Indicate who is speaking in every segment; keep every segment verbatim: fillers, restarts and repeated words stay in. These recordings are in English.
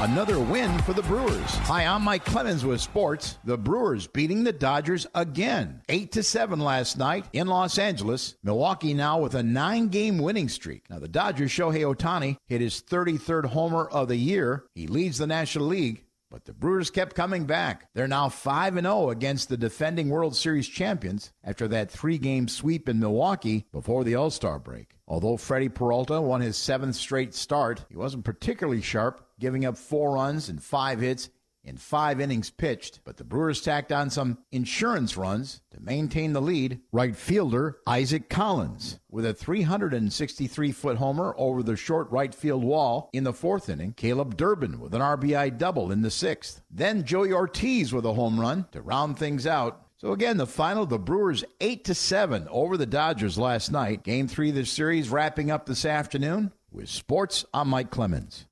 Speaker 1: Another win for the Brewers. Hi, I'm Mike Clemens with sports. The Brewers beating the Dodgers again. eight to seven last night in Los Angeles. Milwaukee now with a nine-game winning streak. Now, the Dodgers' Shohei Ohtani hit his thirty-third homer of the year. He leads the National League. But the Brewers kept coming back. They're now five and oh against the defending World Series champions after that three-game sweep in Milwaukee before the All-Star break. Although Freddie Peralta won his seventh straight start, he wasn't particularly sharp, giving up four runs and five hits in five innings pitched. But the Brewers tacked on some insurance runs to maintain the lead. Right fielder Isaac Collins with a three hundred sixty-three foot homer over the short right field wall in the fourth inning. Caleb Durbin with an R B I double in the sixth. Then Joey Ortiz with a home run to round things out. So again, the final, the Brewers eight to seven over the Dodgers last night. Game three of the series wrapping up this afternoon. With sports, I'm Mike Clemens.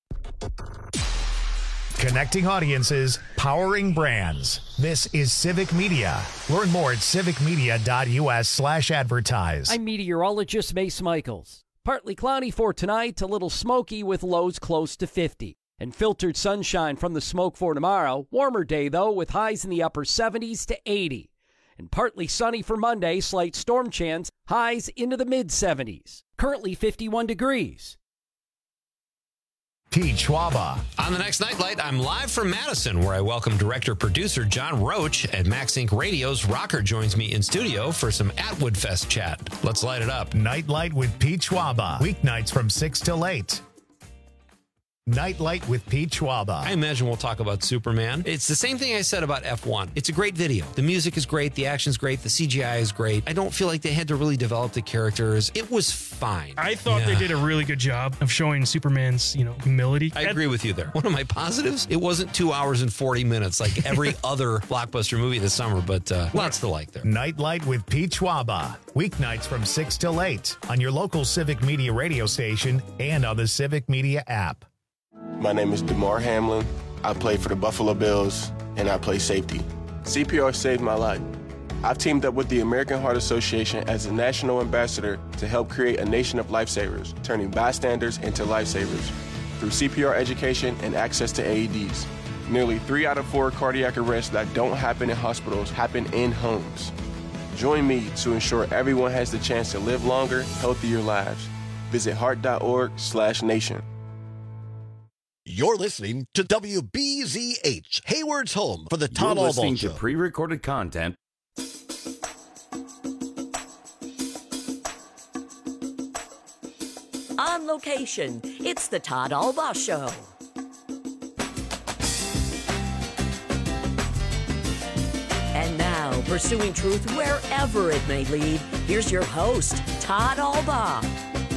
Speaker 2: Connecting audiences, powering brands. This is Civic Media. Learn more at civicmedia.us slash advertise.
Speaker 3: I'm meteorologist Mace Michaels. Partly cloudy for tonight, a little smoky with lows close to fifty. And filtered sunshine from the smoke for tomorrow. Warmer day, though, with highs in the upper seventies to eighty. And partly sunny for Monday, slight storm chance, highs into the mid-seventies. Currently fifty-one degrees.
Speaker 2: Pete Schwaba.
Speaker 4: On the next Nightlight, I'm live from Madison, where I welcome director-producer John Roach. At Max Inc Radio's Rocker joins me in studio for some Atwood Fest chat. Let's light it up.
Speaker 2: Nightlight with Pete Schwaba. Weeknights from six till eight. Nightlight with Pete Schwaba.
Speaker 4: I imagine we'll talk about Superman. It's the same thing I said about F one. It's a great video. The music is great. The action's great. The C G I is great. I don't feel like they had to really develop the characters. It was fine.
Speaker 5: I thought
Speaker 4: yeah.
Speaker 5: they did a really good job of showing Superman's, you know, humility.
Speaker 4: I agree with you there. One of my positives, it wasn't two hours and forty minutes like every other blockbuster movie this summer, but uh, lots to like there.
Speaker 2: Nightlight with Pete Schwaba. Weeknights from six till eight on your local Civic Media radio station and on the Civic Media app.
Speaker 6: My name is DeMar Hamlin. I play for the Buffalo Bills, and I play safety. C P R saved my life. I've teamed up with the American Heart Association as a national ambassador to help create a nation of lifesavers, turning bystanders into lifesavers through C P R education and access to A E Ds. Nearly three out of four cardiac arrests that don't happen in hospitals happen in homes. Join me to ensure everyone has the chance to live longer, healthier lives. Visit heart.org slash nation.
Speaker 7: You're listening to W B Z H, Hayward's home for the Todd All Ball Show.
Speaker 8: You're listening to pre-recorded content.
Speaker 9: On location, it's the Todd Albaugh Show. And now, pursuing truth wherever it may lead, here's your host, Todd Albaugh.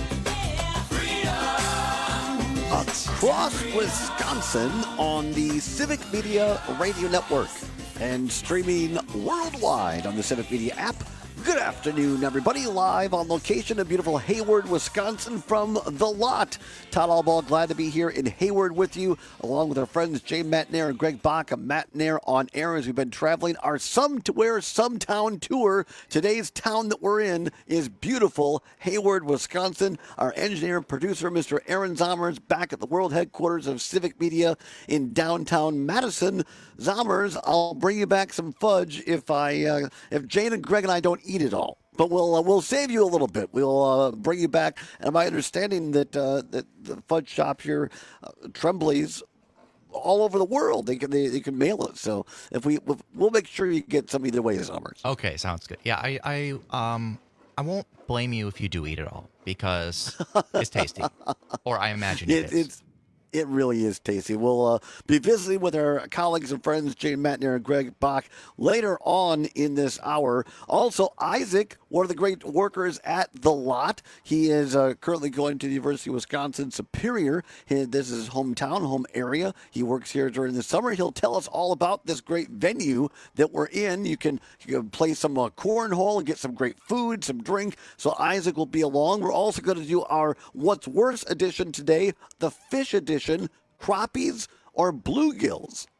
Speaker 7: Across Wisconsin on the Civic Media Radio Network and streaming worldwide on the Civic Media app. Good afternoon, everybody. Live on location in beautiful Hayward, Wisconsin from The Lot. Todd Albaugh, glad to be here in Hayward with you, along with our friends Jay Matnair and Greg Bach. A Matnair on air as we've been traveling our Somewhere, Some Town tour. Today's town that we're in is beautiful Hayward, Wisconsin. Our engineer and producer, Mister Aaron Zommers, back at the world headquarters of Civic Media in downtown Madison. Zommers, I'll bring you back some fudge if I, uh, if Jane and Greg and I don't eat it all. But we'll uh, we'll save you a little bit. We'll uh, bring you back. And my understanding that uh, that the fudge shop here, uh, Tremblay's, all over the world. They can they, they can mail it. So if we we'll make sure you get some either way, Summers.
Speaker 10: Okay, sounds good. Yeah, I I um I won't blame you if you do eat it all because it's tasty, or I imagine it, it is.
Speaker 7: It's, It really is tasty. We'll uh, be visiting with our colleagues and friends, Jane Matnair and Greg Bach, later on in this hour. Also, Isaac, one of the great workers at The Lot. He is uh, currently going to the University of Wisconsin Superior. He, this is his hometown, home area. He works here during the summer. He'll tell us all about this great venue that we're in. You can, you can play some uh, cornhole and get some great food, some drink. So Isaac will be along. We're also going to do our What's Worse edition today, the fish edition. Crappies or bluegills?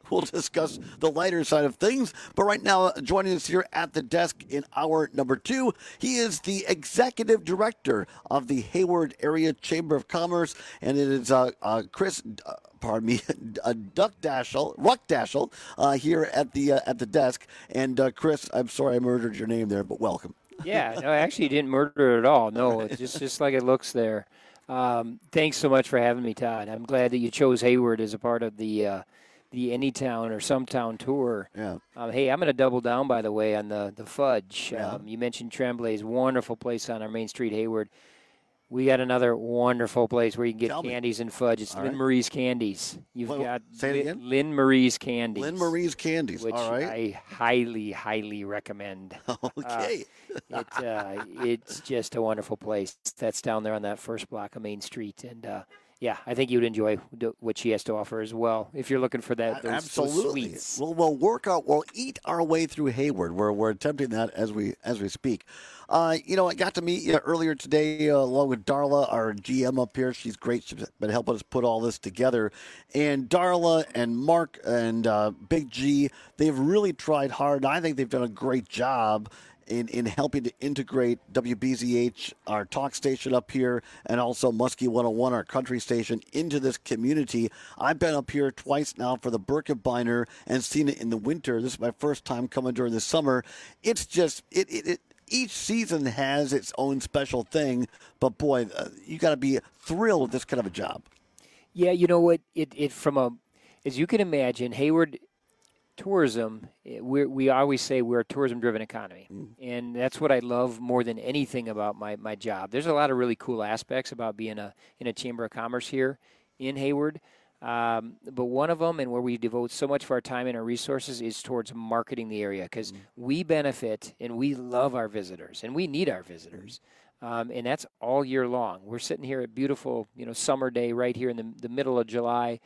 Speaker 7: we'll discuss the lighter side of things. But right now, joining us here at the desk in hour number two, he is the executive director of the Hayward Area Chamber of Commerce, and it is uh, uh, Chris. Uh, pardon me, uh, Duck Dashel, Ruck Dashel, uh, here at the uh, at the desk. And uh, Chris, I'm sorry I murdered your name there, but welcome.
Speaker 11: Yeah, no, actually, you didn't murder it at all. No, it's just just like it looks there. Um, thanks so much for having me, Todd. I'm glad that you chose Hayward as a part of the uh, the Anytown or Sometown tour.
Speaker 7: Yeah.
Speaker 11: Um, hey, I'm going to double down, by the way, on the the fudge.
Speaker 7: Yeah.
Speaker 11: Um, you mentioned Tremblay's wonderful place on our main street, Hayward. We got another wonderful place where you can get
Speaker 7: Tell
Speaker 11: candies
Speaker 7: me.
Speaker 11: and fudge. It's
Speaker 7: All
Speaker 11: Lynn
Speaker 7: right.
Speaker 11: Marie's Candies. You've
Speaker 7: Well,
Speaker 11: got
Speaker 7: say it
Speaker 11: Lin-
Speaker 7: again?
Speaker 11: Lynn Marie's Candies.
Speaker 7: Lynn Marie's Candies.
Speaker 11: Which
Speaker 7: All right.
Speaker 11: I highly, highly recommend.
Speaker 7: Okay.
Speaker 11: Uh, it, uh, it's just a wonderful place. That's down there on that first block of Main Street. And, uh, yeah, I think you'd enjoy what she has to offer as well if you're looking for that. Those,
Speaker 7: Absolutely.
Speaker 11: Those sweets.
Speaker 7: We'll, we'll work out. We'll eat our way through Hayward. We're we're attempting that as we as we speak. Uh, you know, I got to meet you earlier today uh, along with Darla, our G M up here. She's great. She's been helping us put all this together. And Darla and Mark and uh, Big G, they've really tried hard. I think they've done a great job in, in helping to integrate W B Z H, our talk station up here, and also Muskie one oh one, our country station, into this community. I've been up here twice now for the Birkebeiner and seen it in the winter. This is my first time coming during the summer. It's just, it, it, it each season has its own special thing, but boy, uh, you got to be thrilled with this kind of a job.
Speaker 11: Yeah, you know what? It, it from a, as you can imagine, Hayward tourism, we we always say we're a tourism-driven economy, mm. and that's what I love more than anything about my, my job. There's a lot of really cool aspects about being a in a Chamber of Commerce here in Hayward, um, but one of them, and where we devote so much of our time and our resources, is towards marketing the area, because mm. we benefit and we love our visitors, and we need our visitors. Mm. Um, and that's all year long. We're sitting here at beautiful, you know, summer day right here in the, the middle of July.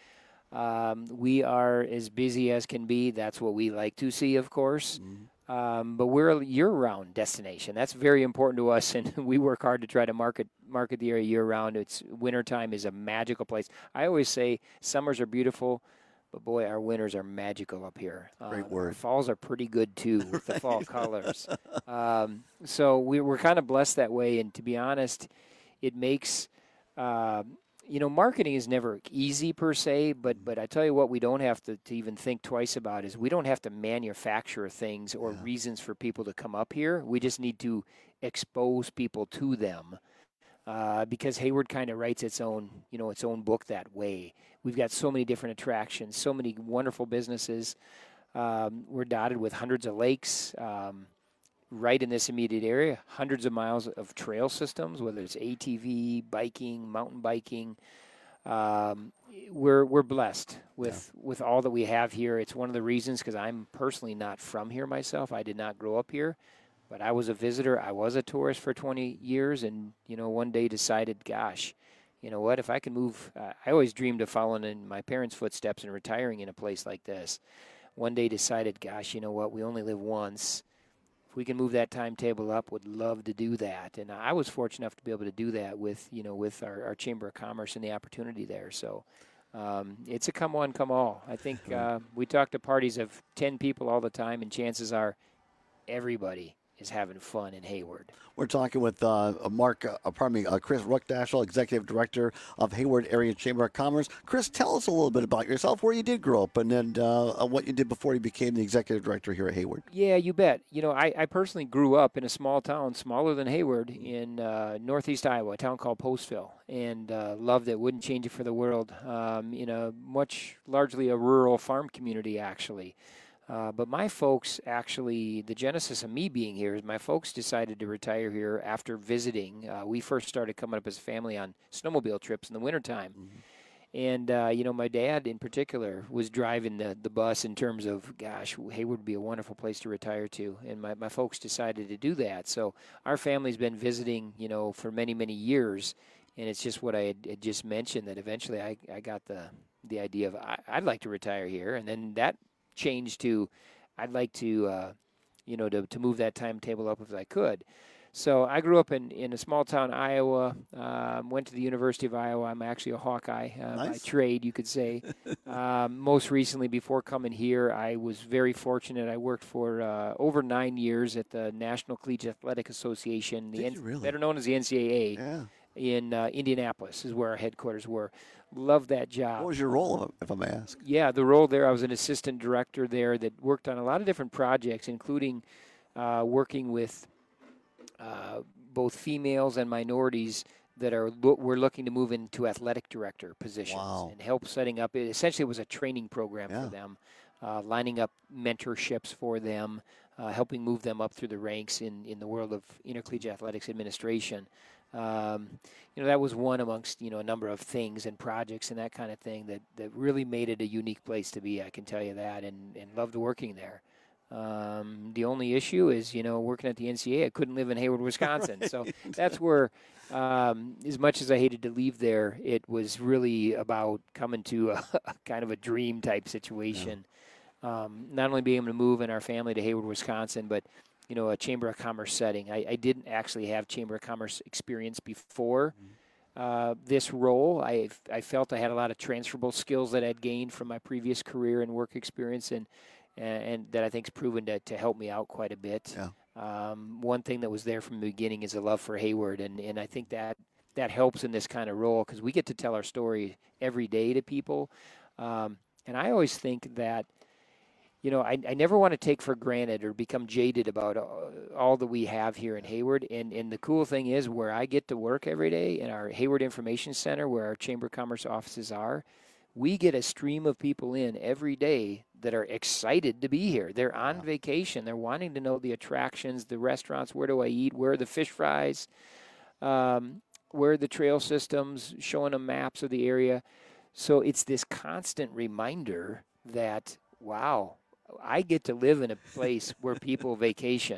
Speaker 11: Um, we are as busy as can be. That's what we like to see, of course. Mm-hmm. Um, but we're a year-round destination. That's very important to us, and we work hard to try to market market the area year-round. It's wintertime is a magical place. I always say summers are beautiful, but boy, our winters are magical up here.
Speaker 7: Great
Speaker 11: uh,
Speaker 7: word.
Speaker 11: Our falls are pretty good too with the fall colors. Um, so we, we're kind of blessed that way. And to be honest, it makes. Uh, You know, marketing is never easy per se, but but I tell you what, we don't have to, to even think twice about is we don't have to manufacture things or yeah. reasons for people to come up here. We just need to expose people to them, uh, because Hayward kind of writes its own, you know, its own book that way. We've got so many different attractions, so many wonderful businesses. Um, we're dotted with hundreds of lakes. Um, right in this immediate area, hundreds of miles of trail systems, whether it's A T V, biking, mountain biking. Um, we're we're blessed with, yeah. with all that we have here. It's one of the reasons, because I'm personally not from here myself. I did not grow up here, but I was a visitor. I was a tourist for twenty years, and, you know, one day decided, gosh, you know what, if I can move, uh, I always dreamed of following in my parents' footsteps and retiring in a place like this. One day decided, gosh, you know what, we only live once. If we can move that timetable up, would love to do that. And I was fortunate enough to be able to do that with, you know, with our, our Chamber of Commerce and the opportunity there. So um, it's a come one, come all. I think uh, we talk to parties of ten people all the time, and chances are everybody is having fun in Hayward.
Speaker 7: We're talking with uh, Mark, uh, pardon me, uh, Chris Ruckdashel, Executive Director of Hayward Area Chamber of Commerce. Chris, tell us a little bit about yourself, where you did grow up, and then uh, what you did before you became the Executive Director here at Hayward.
Speaker 11: Yeah, you bet. You know, I, I personally grew up in a small town, smaller than Hayward, in uh, northeast Iowa, a town called Postville, and uh, loved it. Wouldn't change it for the world. Um, in a much, largely a rural farm community, actually. Uh, but my folks actually, the genesis of me being here is my folks decided to retire here after visiting. Uh, we first started coming up as a family on snowmobile trips in the wintertime. Mm-hmm. And, uh, you know, my dad in particular was driving the, the bus in terms of, gosh, Hayward would be a wonderful place to retire to. And my, my folks decided to do that. So our family's been visiting, you know, for many, many years. And it's just what I had, had just mentioned, that eventually I, I got the, the idea of I, I'd like to retire here. And then that changed to I'd like to, uh, you know, to, to move that timetable up if I could. So I grew up in, in a small town, Iowa. Um, went to the University of Iowa. I'm actually a Hawkeye uh,
Speaker 7: Nice.
Speaker 11: by trade, you could say. um, most recently, before coming here, I was very fortunate. I worked for uh, over nine years at the National Collegiate Athletic Association, the
Speaker 7: Did
Speaker 11: N-
Speaker 7: you really?
Speaker 11: better known as the N C double A,
Speaker 7: Yeah.
Speaker 11: in uh, Indianapolis, is where our headquarters were. Loved that job.
Speaker 7: What was your role, if I may ask?
Speaker 11: Yeah, the role there, I was an assistant director there that worked on a lot of different projects, including uh, working with uh, both females and minorities that are lo- were looking to move into athletic director positions
Speaker 7: Wow.
Speaker 11: and help setting up. It essentially was a training program
Speaker 7: Yeah.
Speaker 11: for them, uh, lining up mentorships for them, uh, helping move them up through the ranks in, in the world of intercollegiate athletics administration. Um, you know, that was one amongst, you know, a number of things and projects and that kind of thing that, that really made it a unique place to be, I can tell you that, and, and loved working there. Um, the only issue is, you know, working at the N C double A, I couldn't live in Hayward, Wisconsin.
Speaker 7: Right.
Speaker 11: So that's where, um, as much as I hated to leave there, it was really about coming to a, a kind of a dream type situation. Yeah. Um, not only being able to move in our family to Hayward, Wisconsin, but, you know, a Chamber of Commerce setting. I, I didn't actually have Chamber of Commerce experience before uh, this role. I, I felt I had a lot of transferable skills that I'd gained from my previous career and work experience, and and, and that I think's proven to, to help me out quite a bit.
Speaker 7: Yeah.
Speaker 11: Um, one thing that was there from the beginning is a love for Hayward, and, and I think that that helps in this kind of role because we get to tell our story every day to people. Um, and I always think that, you know, I, I never want to take for granted or become jaded about all, all that we have here in Hayward. And, and the cool thing is where I get to work every day in our Hayward Information Center, where our Chamber of Commerce offices are, we get a stream of people in every day that are excited to be here. They're on yeah. vacation. They're wanting to know the attractions, the restaurants, where do I eat, where are the fish fries, um, where are the trail systems, showing them maps of the area. So it's this constant reminder that, wow, I get to live in a place where people vacation.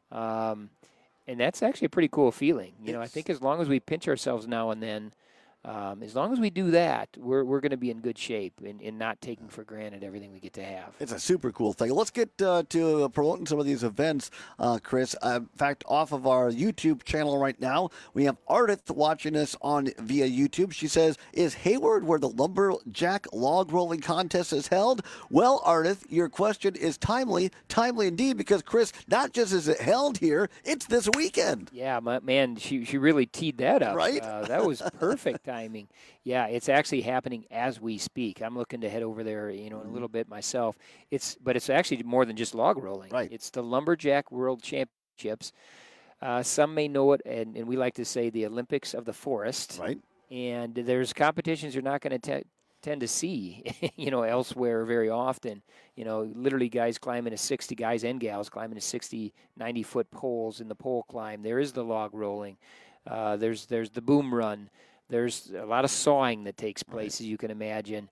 Speaker 11: Um, and that's actually a pretty cool feeling. You know, I think as long as we pinch ourselves now and then, Um, as long as we do that, we're we're going to be in good shape in, in not taking for granted everything we get to have.
Speaker 7: It's a super cool thing. Let's get uh, to promoting some of these events, uh, Chris. Uh, in fact, off of our YouTube channel right now, we have Ardith watching us on via YouTube. She says, "Is Hayward where the Lumberjack Log Rolling Contest is held?" Well, Ardith, your question is timely, timely indeed, because Chris, not just is it held here, it's this weekend.
Speaker 11: Yeah, my, man, she she really teed that up.
Speaker 7: Right?
Speaker 11: Uh, that was perfect timing. Yeah, it's actually happening as we speak. I'm looking to head over there, you know, in a little bit myself. It's but it's actually more than just log rolling.
Speaker 7: Right.
Speaker 11: It's the Lumberjack World Championships. Uh, some may know it, and, and we like to say the Olympics of the Forest.
Speaker 7: Right.
Speaker 11: And there's competitions you're not going to tend to see, you know, elsewhere very often. You know, literally guys climbing a sixty, guys and gals climbing a sixty, ninety-foot poles in the pole climb. There is the log rolling. Uh, there's there's the boom run. There's a lot of sawing that takes place, right. as you can imagine.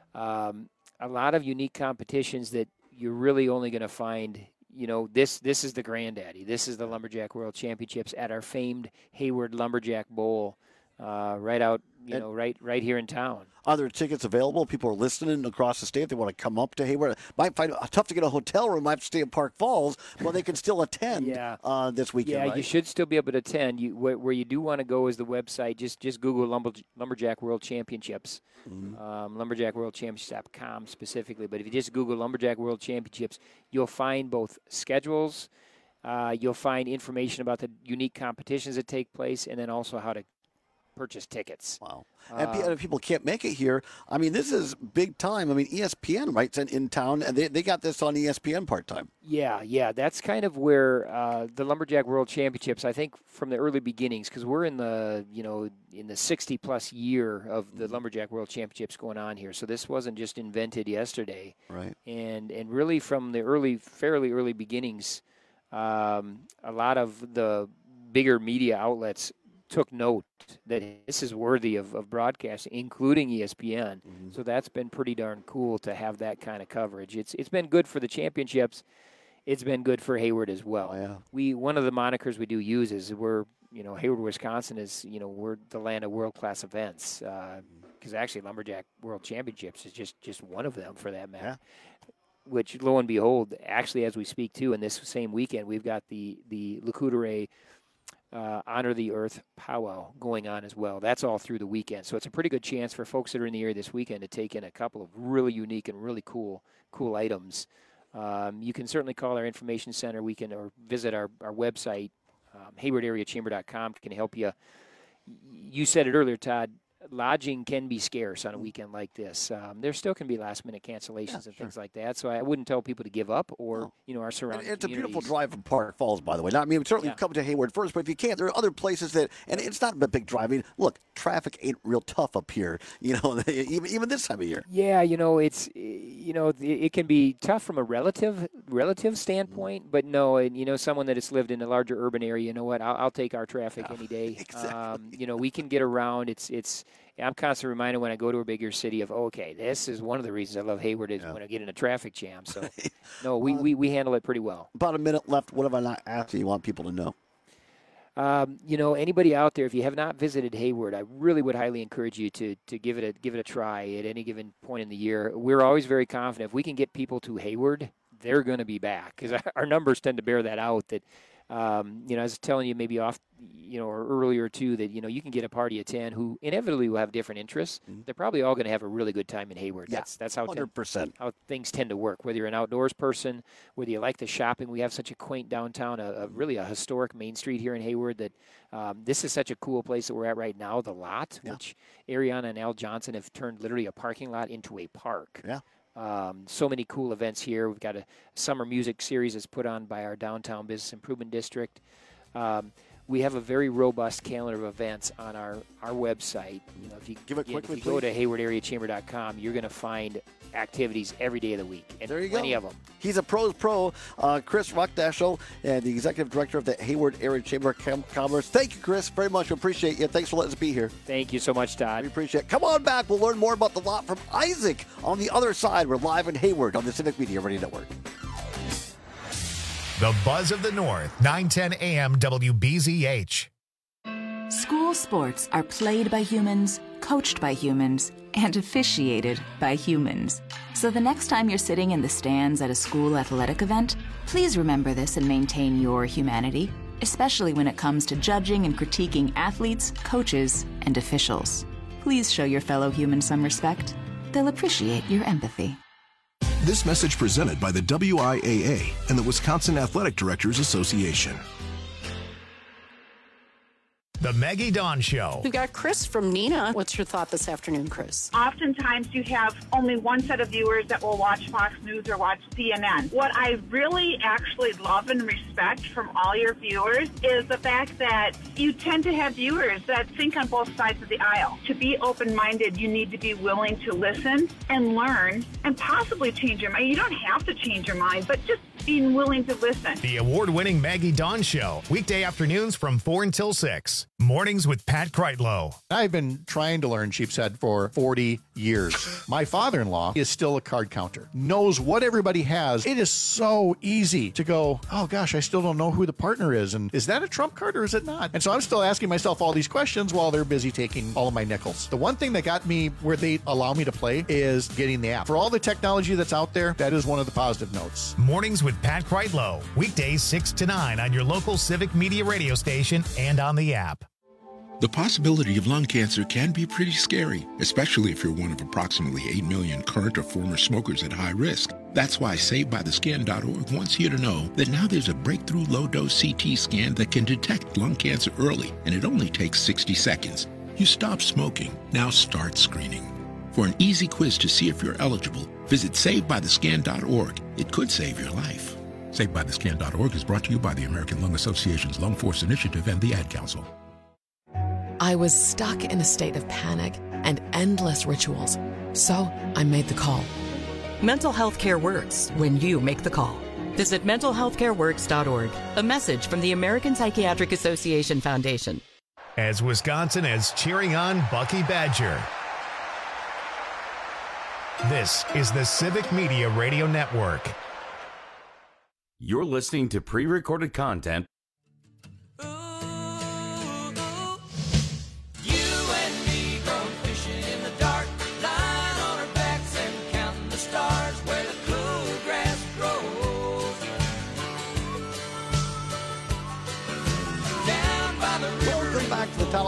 Speaker 11: Um, a lot of unique competitions that you're really only going to find, you know, this this is the granddaddy. This is the Lumberjack World Championships at our famed Hayward Lumberjack Bowl, uh, right out, you and know, right right here in town.
Speaker 7: Are there tickets available? People are listening across the state. They want to come up to Hayward. Might find it tough to get a hotel room. Might have to stay in Park Falls, but they can still attend
Speaker 11: yeah. uh,
Speaker 7: this weekend.
Speaker 11: Yeah,
Speaker 7: right?
Speaker 11: you should still be able to attend. You, where, where you do want to go is the website. Just just Google Lumber, Lumberjack World Championships, mm-hmm. um, lumberjack world championships dot com specifically. But if you just Google Lumberjack World Championships, you'll find both schedules. Uh, you'll find information about the unique competitions that take place, and then also how to purchase tickets.
Speaker 7: Wow. And uh, if people can't make it here, I mean, this is big time. I mean, E S P N, right, in, in town, and they, they got this on E S P N part-time.
Speaker 11: Yeah, yeah. That's kind of where uh, the Lumberjack World Championships, I think from the early beginnings, because we're in the, you know, in the sixty-plus year of the Lumberjack World Championships going on here. So this wasn't just invented yesterday.
Speaker 7: Right.
Speaker 11: And, and really from the early, fairly early beginnings, um, a lot of the bigger media outlets took note that this is worthy of, of broadcasting, including E S P N. Mm-hmm. So that's been pretty darn cool to have that kind of coverage. It's it's been good for the championships. It's been good for Hayward as well.
Speaker 7: Oh, yeah.
Speaker 11: We one of the monikers we do use is we're you know Hayward, Wisconsin is you know we're the land of world class events because uh, actually Lumberjack World Championships is just just one of them for that matter.
Speaker 7: Yeah.
Speaker 11: Which lo and behold, actually as we speak too, in this same weekend we've got the the Lac Courte uh, Honor the Earth powwow going on as well. That's all through the weekend. So it's a pretty good chance for folks that are in the area this weekend to take in a couple of really unique and really cool cool items. Um, you can certainly call our information center. We can or visit our, our website, um, hayward area chamber dot com can help you. You said it earlier, Todd. Lodging can be scarce on a weekend like this. Um, there still can be last-minute cancellations yeah, and sure. things like that. So I wouldn't tell people to give up or, no. you know, our surrounding
Speaker 7: It's a beautiful
Speaker 11: communities.
Speaker 7: drive from Park Falls, by the way. Now, I mean, certainly
Speaker 11: Yeah.
Speaker 7: come to Hayward first, but if you can't, there are other places that, and it's not a big drive. I mean, look, traffic ain't real tough up here, you know, even even this time of year.
Speaker 11: Yeah, you know, it's, you know, it, it can be tough from a relative relative standpoint, but no, and, you know, someone that has lived in a larger urban area, you know what, I'll, I'll take our traffic yeah, any day.
Speaker 7: Exactly.
Speaker 11: Um, you know, we can get around. It's, it's, I'm constantly reminded when I go to a bigger city of, oh, okay, this is one of the reasons I love Hayward is yeah. when I get in a traffic jam. So, no, we, we, we handle it pretty well.
Speaker 7: About a minute left. What have I not asked you? You want people to know?
Speaker 11: Um, you know, anybody out there, if you have not visited Hayward, I really would highly encourage you to to give it a give it a try at any given point in the year. We're always very confident if we can get people to Hayward, they're going to be back because our numbers tend to bear that out. That um, you know, I was telling you maybe off, you know, or earlier too that you know you can get a party of ten who inevitably will have different interests. Mm-hmm. They're probably all going to have a really good time in Hayward.
Speaker 7: Yeah,
Speaker 11: that's that's how
Speaker 7: one hundred percent
Speaker 11: how things tend to work. Whether you're an outdoors person, whether you like the shopping, we have such a quaint downtown, a, a really a historic Main Street here in Hayward. That um, this is such a cool place that we're at right now. The lot, yeah. which Ariana and Al Johnson have turned literally a parking lot into a park.
Speaker 7: Yeah.
Speaker 11: Um, so many cool events here. We've got a summer music series that's put on by our Downtown Business Improvement District. Um, we have a very robust calendar of events on our, our website. You know, if you,
Speaker 7: Give it quickly,
Speaker 11: if you go to hayward area chamber dot com, you're going to find activities every day of the week, and
Speaker 7: there you
Speaker 11: plenty
Speaker 7: go.
Speaker 11: of them.
Speaker 7: He's a pros pro, uh, Chris Rockdashel, and the executive director of the Hayward Area Chamber of Commerce. Thank you, Chris, very much. We appreciate you. Thanks for letting us be here.
Speaker 11: Thank you so much, Todd.
Speaker 7: We appreciate it. Come on back. We'll learn more about the lot from Isaac on the other side. We're live in Hayward on the Civic Media Radio Network.
Speaker 2: The Buzz of the North, nine ten A M W B Z H.
Speaker 12: School sports are played by humans, coached by humans, and officiated by humans. So the next time you're sitting in the stands at a school athletic event, please remember this and maintain your humanity, especially when it comes to judging and critiquing athletes, coaches, and officials. Please show your fellow humans some respect. They'll appreciate your empathy.
Speaker 13: This message presented by the W I A A and the Wisconsin Athletic Directors Association.
Speaker 2: The Maggie Dawn Show.
Speaker 14: We've got Chris from Neenah. What's your thought this afternoon, Chris?
Speaker 15: Oftentimes you have only one set of viewers that will watch Fox News or watch C N N. What I really actually love and respect from all your viewers is the fact that you tend to have viewers that think on both sides of the aisle. To be open-minded, you need to be willing to listen and learn and possibly change your mind. You don't have to change your mind, but just being willing to listen.
Speaker 2: The award-winning Maggie Dawn Show. Weekday afternoons from four until six. Mornings with Pat Kreitlow.
Speaker 16: I've been trying to learn sheep's head for forty years. My father-in-law is still a card counter, knows what everybody has. It is so easy to go, oh gosh, I still don't know who the partner is. And is that a trump card or is it not? And so I'm still asking myself all these questions while they're busy taking all of my nickels. The one thing that got me where they allow me to play is getting the app. For all the technology that's out there, that is one of the positive notes.
Speaker 2: Mornings with Pat Kreitlow. Weekdays six to nine on your local Civic Media radio station and on the app.
Speaker 17: The possibility of lung cancer can be pretty scary, especially if you're one of approximately eight million current or former smokers at high risk. That's why Saved By The Scan dot org wants you to know that now there's a breakthrough low-dose C T scan that can detect lung cancer early, and it only takes sixty seconds. You stop smoking, now start screening. For an easy quiz to see if you're eligible, visit Saved By The Scan dot org. It could save your life. Saved By The Scan dot org is brought to you by the American Lung Association's Lung Force Initiative and the Ad Council.
Speaker 18: I was stuck in a state of panic and endless rituals, so I made the call.
Speaker 19: Mental health care works when you make the call. Visit mental health care works dot org. A message from the American Psychiatric Association Foundation.
Speaker 2: As Wisconsin is cheering on Bucky Badger. This is the Civic Media Radio Network.
Speaker 8: You're listening to pre-recorded content.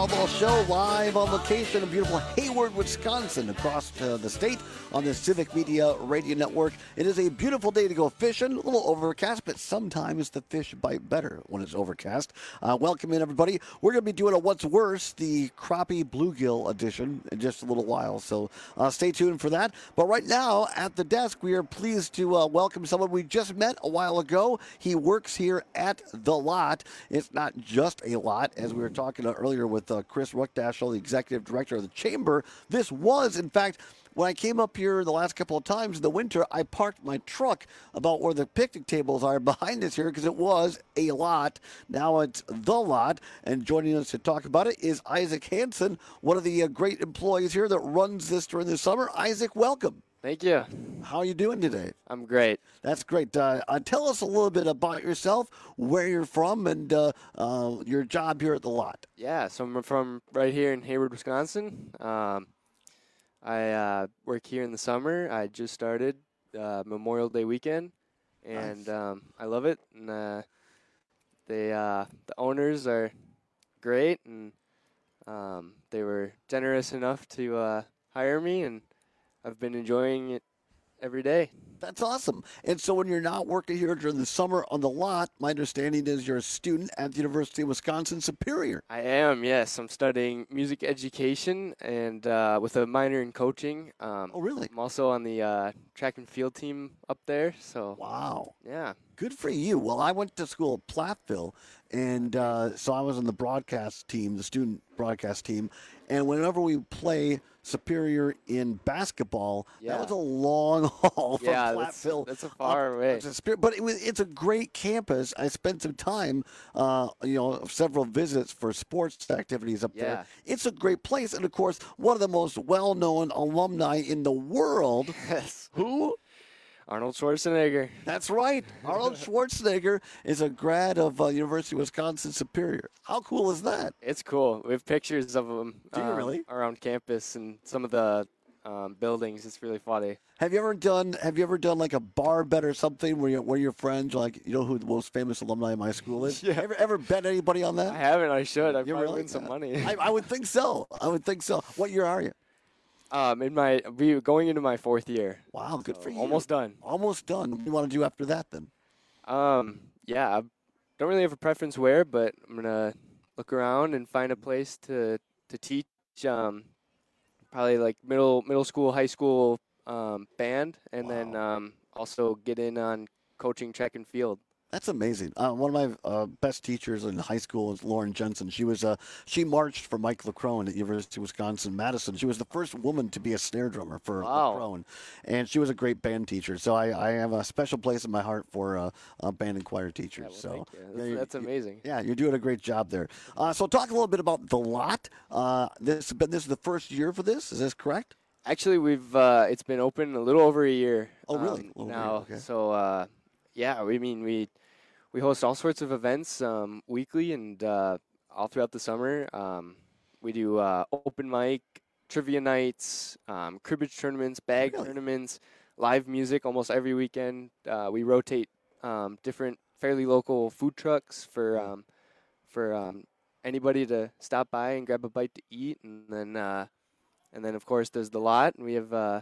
Speaker 7: All-Ball Show, live on location in beautiful Hayward, Wisconsin, across uh, the state on the Civic Media Radio Network. It is a beautiful day to go fishing. A little overcast, but sometimes the fish bite better when it's overcast. Uh, welcome in, everybody. We're going to be doing a What's Worse, the crappie bluegill edition, in just a little while, so uh, stay tuned for that. But right now, at the desk, we are pleased to uh, welcome someone we just met a while ago. He works here at The Lot. It's not just a lot, as we were talking earlier with uh, Chris Ruckdaschel, the executive director of the Chamber. This was, in fact, when I came up here the last couple of times in the winter, I parked my truck about where the picnic tables are behind us here because it was a lot. Now it's The Lot, and joining us to talk about it is Isaac Hansen, one of the uh, great employees here that runs this during the summer. Isaac, welcome.
Speaker 20: Thank you.
Speaker 7: How are you doing today?
Speaker 20: I'm great.
Speaker 7: That's great. Uh, uh, tell us a little bit about yourself, where you're from, and uh, uh, your job here at The Lot.
Speaker 20: Yeah, so I'm from right here in Hayward, Wisconsin. Um, I uh, work here in the summer. I just started uh, Memorial Day weekend, and
Speaker 7: Nice.
Speaker 20: um, I love it. And uh, they, uh, the owners are great, and um, they were generous enough to uh, hire me, and I've been enjoying it every day.
Speaker 7: That's awesome. And so when you're not working here during the summer on The Lot, my understanding is you're a student at the University of Wisconsin Superior.
Speaker 20: I am, yes. I'm studying music education and uh, with a minor in coaching. Um,
Speaker 7: oh, really?
Speaker 20: I'm also on the uh, track and field team up there. So
Speaker 7: wow.
Speaker 20: Yeah.
Speaker 7: Good for you. Well, I went to school at Platteville, and uh, so I was on the broadcast team, the student broadcast team. And whenever we play Superior in basketball,
Speaker 20: Yeah.
Speaker 7: that was a long haul from
Speaker 20: Yeah, that's-
Speaker 7: Platteville.
Speaker 20: that's a far
Speaker 7: up
Speaker 20: away.
Speaker 7: to Superior. But it was, it's a great campus. I spent some time, uh, you know, several visits for sports activities up
Speaker 20: Yeah.
Speaker 7: there. It's a great place. And, of course, one of the most well-known alumni in the world.
Speaker 20: Yes.
Speaker 7: Who?
Speaker 20: Arnold Schwarzenegger.
Speaker 7: That's right. Arnold Schwarzenegger is a grad of uh, University of Wisconsin Superior. How cool is that?
Speaker 20: It's cool. We have pictures of him
Speaker 7: Do you
Speaker 20: um,
Speaker 7: really?
Speaker 20: around campus and some of the um, buildings. It's really funny.
Speaker 7: Have you ever done Have you ever done like a bar bet or something where you where your friends are like, you know who the most famous alumni of my school is?
Speaker 20: Yeah.
Speaker 7: Ever ever bet anybody on that?
Speaker 20: I haven't. I should. I
Speaker 7: You
Speaker 20: probably
Speaker 7: really?
Speaker 20: win some money.
Speaker 7: I, I would think so. I would think so. What year are you?
Speaker 20: Um, in my we going into my fourth year.
Speaker 7: Wow, good for you.
Speaker 20: Almost done.
Speaker 7: Almost done. What do you want to do after that then?
Speaker 20: Um, yeah, I don't really have a preference where, but I'm gonna look around and find a place to to teach. Um, probably like middle middle school, high school um, band, and then um, also get in on coaching track and field.
Speaker 7: That's amazing. Uh, one of my uh, best teachers in high school is Lauren Jensen. She was uh, she marched for Mike LeCrone at University of Wisconsin Madison. She was the first woman to be a snare drummer for
Speaker 20: Wow.
Speaker 7: LeCrone, and she was a great band teacher. So I, I have a special place in my heart for uh, uh, band and choir teachers.
Speaker 20: Yeah,
Speaker 7: so
Speaker 20: well, thank you.
Speaker 7: yeah,
Speaker 20: That's,
Speaker 7: you-
Speaker 20: that's amazing.
Speaker 7: Yeah, you're doing a great job there. Uh, so talk a little bit about The Lot. Uh, this, but this is the first year for this. Is this correct?
Speaker 20: Actually, we've uh, it's been open a little over a year.
Speaker 7: Oh, really?
Speaker 20: um,
Speaker 7: A little over a
Speaker 20: now,
Speaker 7: year, okay.
Speaker 20: so uh, yeah, we mean we we host all sorts of events um, weekly and uh, all throughout the summer. Um, we do uh, open mic, trivia nights, um, cribbage tournaments, bag tournaments, live music almost every weekend. Uh, we rotate um, different fairly local food trucks for um, for um, anybody to stop by and grab a bite to eat, and then. Uh, And then, of course, there's The Lot, and we have uh,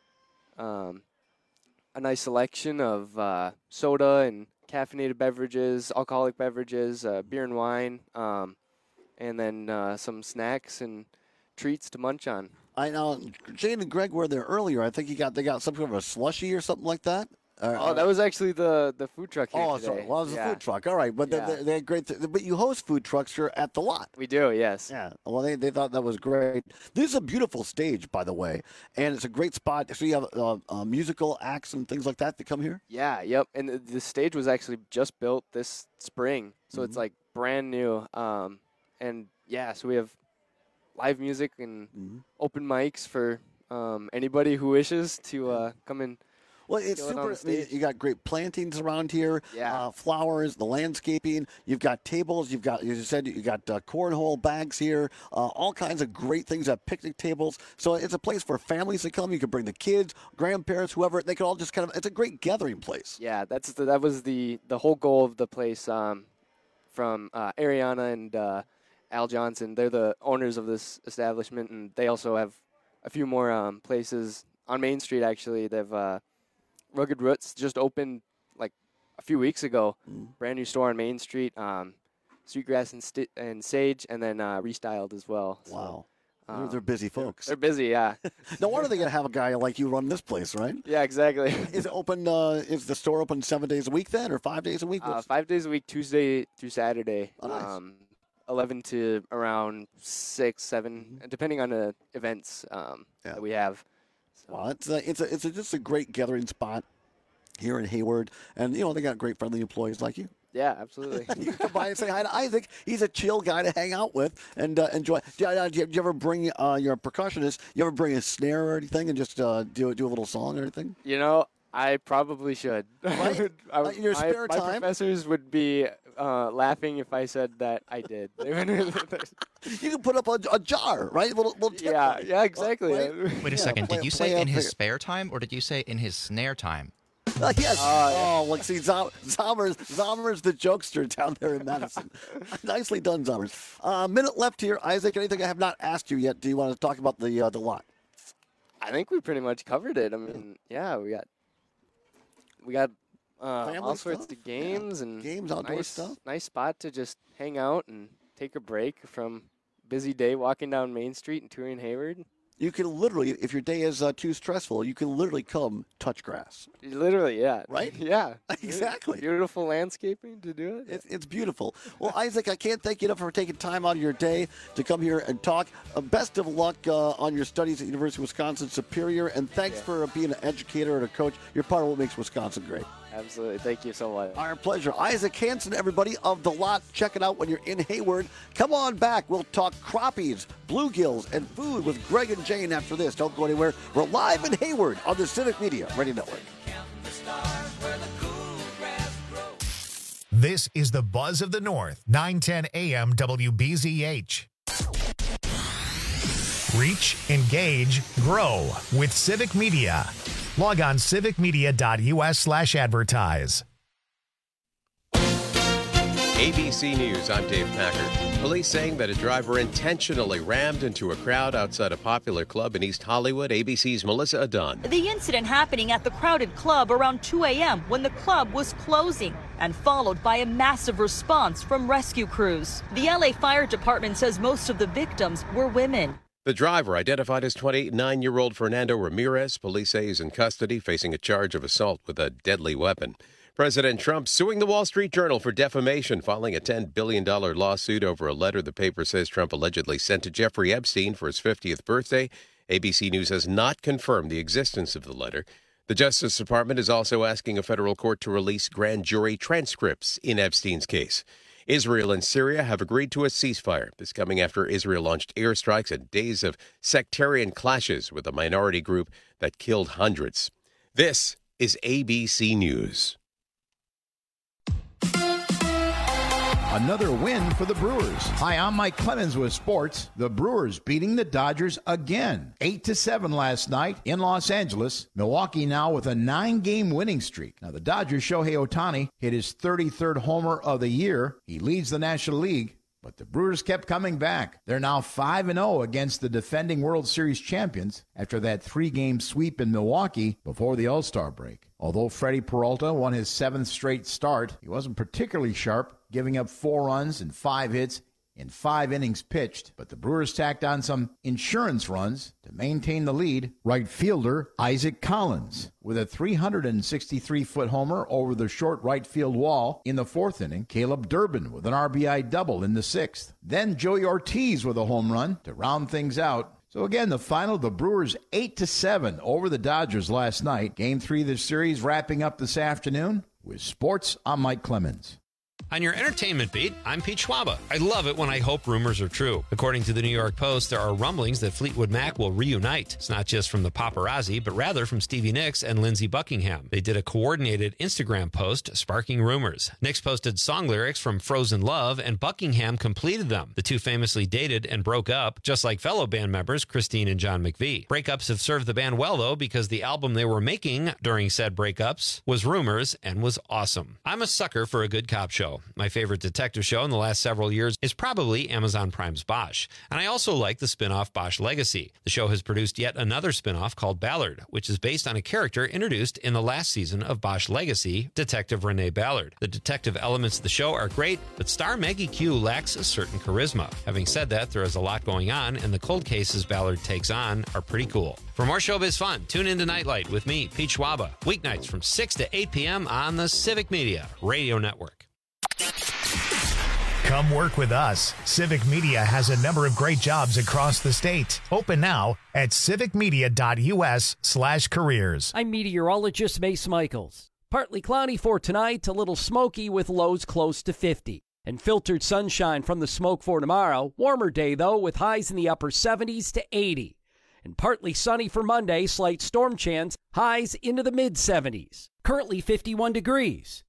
Speaker 20: um, a nice selection of uh, soda and caffeinated beverages, alcoholic beverages, uh, beer and wine, um, and then uh, some snacks and treats to munch on.
Speaker 7: I know Jane and Greg were there earlier. I think you got they got some kind of a slushy or something like that. Or-
Speaker 20: Oh, that was actually the, the food truck here
Speaker 7: Oh,
Speaker 20: today.
Speaker 7: sorry. Well, it was
Speaker 20: Yeah.
Speaker 7: a food truck. All right, but
Speaker 20: Yeah.
Speaker 7: they, they're great. Th- but you host food trucks here at The Lot.
Speaker 20: We do, yes.
Speaker 7: Yeah. Well, they, they thought that was great. This is a beautiful stage, by the way, and it's a great spot. So you have uh, uh, musical acts and things like that that come here.
Speaker 20: Yeah, yep. And the, the stage was actually just built this spring, so it's like brand new. Um, and yeah, so we have live music and open mics for um, anybody who wishes to uh, come and.
Speaker 7: Well, it's
Speaker 20: kill it on
Speaker 7: super.
Speaker 20: the stage.
Speaker 7: You got great plantings around here.
Speaker 20: Yeah.
Speaker 7: Uh, flowers, the landscaping. You've got tables. You've got, as you said, you got uh, cornhole bags here. Uh, all kinds of great things. You have picnic tables. So it's a place for families to come. You can bring the kids, grandparents, whoever. They can all just kind of. It's a great gathering place.
Speaker 20: Yeah, that's the, that was the the whole goal of the place. Um, from uh, Ariana and uh, Al Johnson. They're the owners of this establishment, and they also have a few more um, places on Main Street, actually. They've uh, Rugged Roots just opened like a few weeks ago. Mm. Brand new store on Main Street. Um, Sweetgrass and, st- and Sage, and then uh, Restyled as well. So,
Speaker 7: wow.
Speaker 20: um,
Speaker 7: they're busy folks.
Speaker 20: They're busy, yeah.
Speaker 7: No wonder they're going to have a guy like you run this place, right?
Speaker 20: Yeah, exactly.
Speaker 7: Is it open? Uh, is the store open seven days a week then, or five days a week?
Speaker 20: Uh, five days a week, Tuesday through Saturday.
Speaker 7: Oh, nice.
Speaker 20: um, eleven to around six, seven,
Speaker 7: Mm-hmm.
Speaker 20: depending on the events um,
Speaker 7: Yeah.
Speaker 20: that we have. So.
Speaker 7: Well, it's a, it's a, it's a, just a great gathering spot here in Hayward, and you know they got great friendly employees like you.
Speaker 20: Yeah, absolutely.
Speaker 7: You can come by and say hi to Isaac. He's a chill guy to hang out with and uh, enjoy. Do, uh, do, you, do you ever bring uh, your percussionist? You ever bring a snare or anything and just uh, do do a little song or anything?
Speaker 20: You know, I probably should.
Speaker 7: Right?
Speaker 20: I,
Speaker 7: uh, in your
Speaker 20: my,
Speaker 7: spare
Speaker 20: my
Speaker 7: time?
Speaker 20: professors would be uh, laughing if I said that I did.
Speaker 7: You can put up a, a jar, right? A little, little tip
Speaker 20: yeah,
Speaker 7: on it.
Speaker 20: yeah, exactly.
Speaker 7: Right?
Speaker 10: Wait a
Speaker 7: Yeah,
Speaker 10: second.
Speaker 7: play-
Speaker 10: Did you
Speaker 7: play
Speaker 10: say
Speaker 7: a
Speaker 10: in his
Speaker 7: figure.
Speaker 10: spare time, or did you say in his snare time?
Speaker 7: Uh, yes.
Speaker 20: Uh,
Speaker 7: oh, look, see, Zom- Zommers, Zommers the jokester down there in Madison. Nicely done, Zommers. A uh, minute left here. Isaac, anything I have not asked you yet? Do you want to talk about the uh, the lot?
Speaker 20: I think we pretty much covered it. I mean, yeah, we got we got uh,
Speaker 7: Family
Speaker 20: all sorts
Speaker 7: stuff?
Speaker 20: of games
Speaker 7: Yeah.
Speaker 20: and
Speaker 7: Games, outdoor
Speaker 20: nice,
Speaker 7: stuff.
Speaker 20: Nice spot to just hang out and take a break from busy day walking down Main Street and touring Hayward.
Speaker 7: You can literally, if your day is uh, too stressful, you can literally come touch grass.
Speaker 20: Literally, yeah.
Speaker 7: Right?
Speaker 20: Yeah.
Speaker 7: Exactly.
Speaker 20: Beautiful landscaping to do it.
Speaker 7: It's, it's beautiful. Well, Isaac, I can't thank you enough for taking time out of your day to come here and talk. Uh, best of luck uh, on your studies at University of Wisconsin Superior, and thanks
Speaker 20: Yeah.
Speaker 7: for being an educator and a coach. You're part of what makes Wisconsin great.
Speaker 20: Absolutely. Thank you so much.
Speaker 7: Our pleasure. Isaac Hansen, everybody, of The Lot. Check it out when you're in Hayward. Come on back. We'll talk crappies, bluegills, and food with Greg and Jane after this. Don't go anywhere. We're live in Hayward on the Civic Media Radio Network.
Speaker 2: This is the Buzz of the North, nine ten A M W B Z H. Reach, engage, grow with Civic Media. Log on civicmedia.us slash advertise.
Speaker 21: A B C News, I'm Dave Packard. Police saying that a driver intentionally rammed into a crowd outside a popular club in East Hollywood. A B C's Melissa Adon.
Speaker 22: The incident happening at the crowded club around two A M when the club was closing, and followed by a massive response from rescue crews. The L A Fire Department says most of the victims were women.
Speaker 21: The driver, identified as twenty-nine-year-old Fernando Ramirez, police say he's in custody facing a charge of assault with a deadly weapon. President Trump suing the Wall Street Journal for defamation, filing a ten billion dollars lawsuit over a letter the paper says Trump allegedly sent to Jeffrey Epstein for his fiftieth birthday. A B C News has not confirmed the existence of the letter. The Justice Department is also asking a federal court to release grand jury transcripts in Epstein's case. Israel and Syria have agreed to a ceasefire. This coming after Israel launched airstrikes and days of sectarian clashes with a minority group that killed hundreds. This is A B C News.
Speaker 1: Another win for the Brewers. Hi, I'm Mike Clemens with sports. The Brewers beating the Dodgers again. eight to seven last night in Los Angeles. Milwaukee now with a nine-game winning streak. Now, the Dodgers' Shohei Ohtani hit his thirty-third homer of the year. He leads the National League. But the Brewers kept coming back. They're now five and oh against the defending World Series champions after that three-game sweep in Milwaukee before the All-Star break. Although Freddie Peralta won his seventh straight start, he wasn't particularly sharp, giving up four runs and five hits in five innings pitched. But the Brewers tacked on some insurance runs to maintain the lead. Right fielder Isaac Collins with a three hundred sixty-three foot homer over the short right field wall in the fourth inning. Caleb Durbin with an R B I double in the sixth. Then Joey Ortiz with a home run to round things out. So again, the final, the Brewers eight to seven over the Dodgers last night. Game three of the series wrapping up this afternoon. With sports, I'm Mike Clemens.
Speaker 4: On your entertainment beat, I'm Pete Schwaba. I love it when I hope rumors are true. According to the New York Post, there are rumblings that Fleetwood Mac will reunite. It's not just from the paparazzi, but rather from Stevie Nicks and Lindsey Buckingham. They did a coordinated Instagram post sparking rumors. Nicks posted song lyrics from Frozen Love, and Buckingham completed them. The two famously dated and broke up, just like fellow band members Christine and John McVie. Breakups have served the band well, though, because the album they were making during said breakups was Rumors and was awesome. I'm a sucker for a good cop show. show. My favorite detective show in the last several years is probably Amazon Prime's Bosch. And I also like the spin-off Bosch Legacy. The show has produced yet another spin-off called Ballard, which is based on a character introduced in the last season of Bosch Legacy, Detective Renee Ballard. The detective elements of the show are great, but star Maggie Q lacks a certain charisma. Having said that, there is a lot going on, and the cold cases Ballard takes on are pretty cool. For more showbiz fun, tune in to Nightlight with me, Pete Schwaba, weeknights from six to eight p.m. on the Civic Media Radio Network.
Speaker 2: Come work with us. Civic Media has a number of great jobs across the state. Open now at civicmedia.us slash careers.
Speaker 3: I'm meteorologist Mace Michaels. Partly cloudy for tonight, a little smoky with lows close to fifty. And filtered sunshine from the smoke for tomorrow. Warmer day, though, with highs in the upper seventies to eighty. And partly sunny for Monday, slight storm chance, highs into the mid-seventies. Currently fifty-one degrees.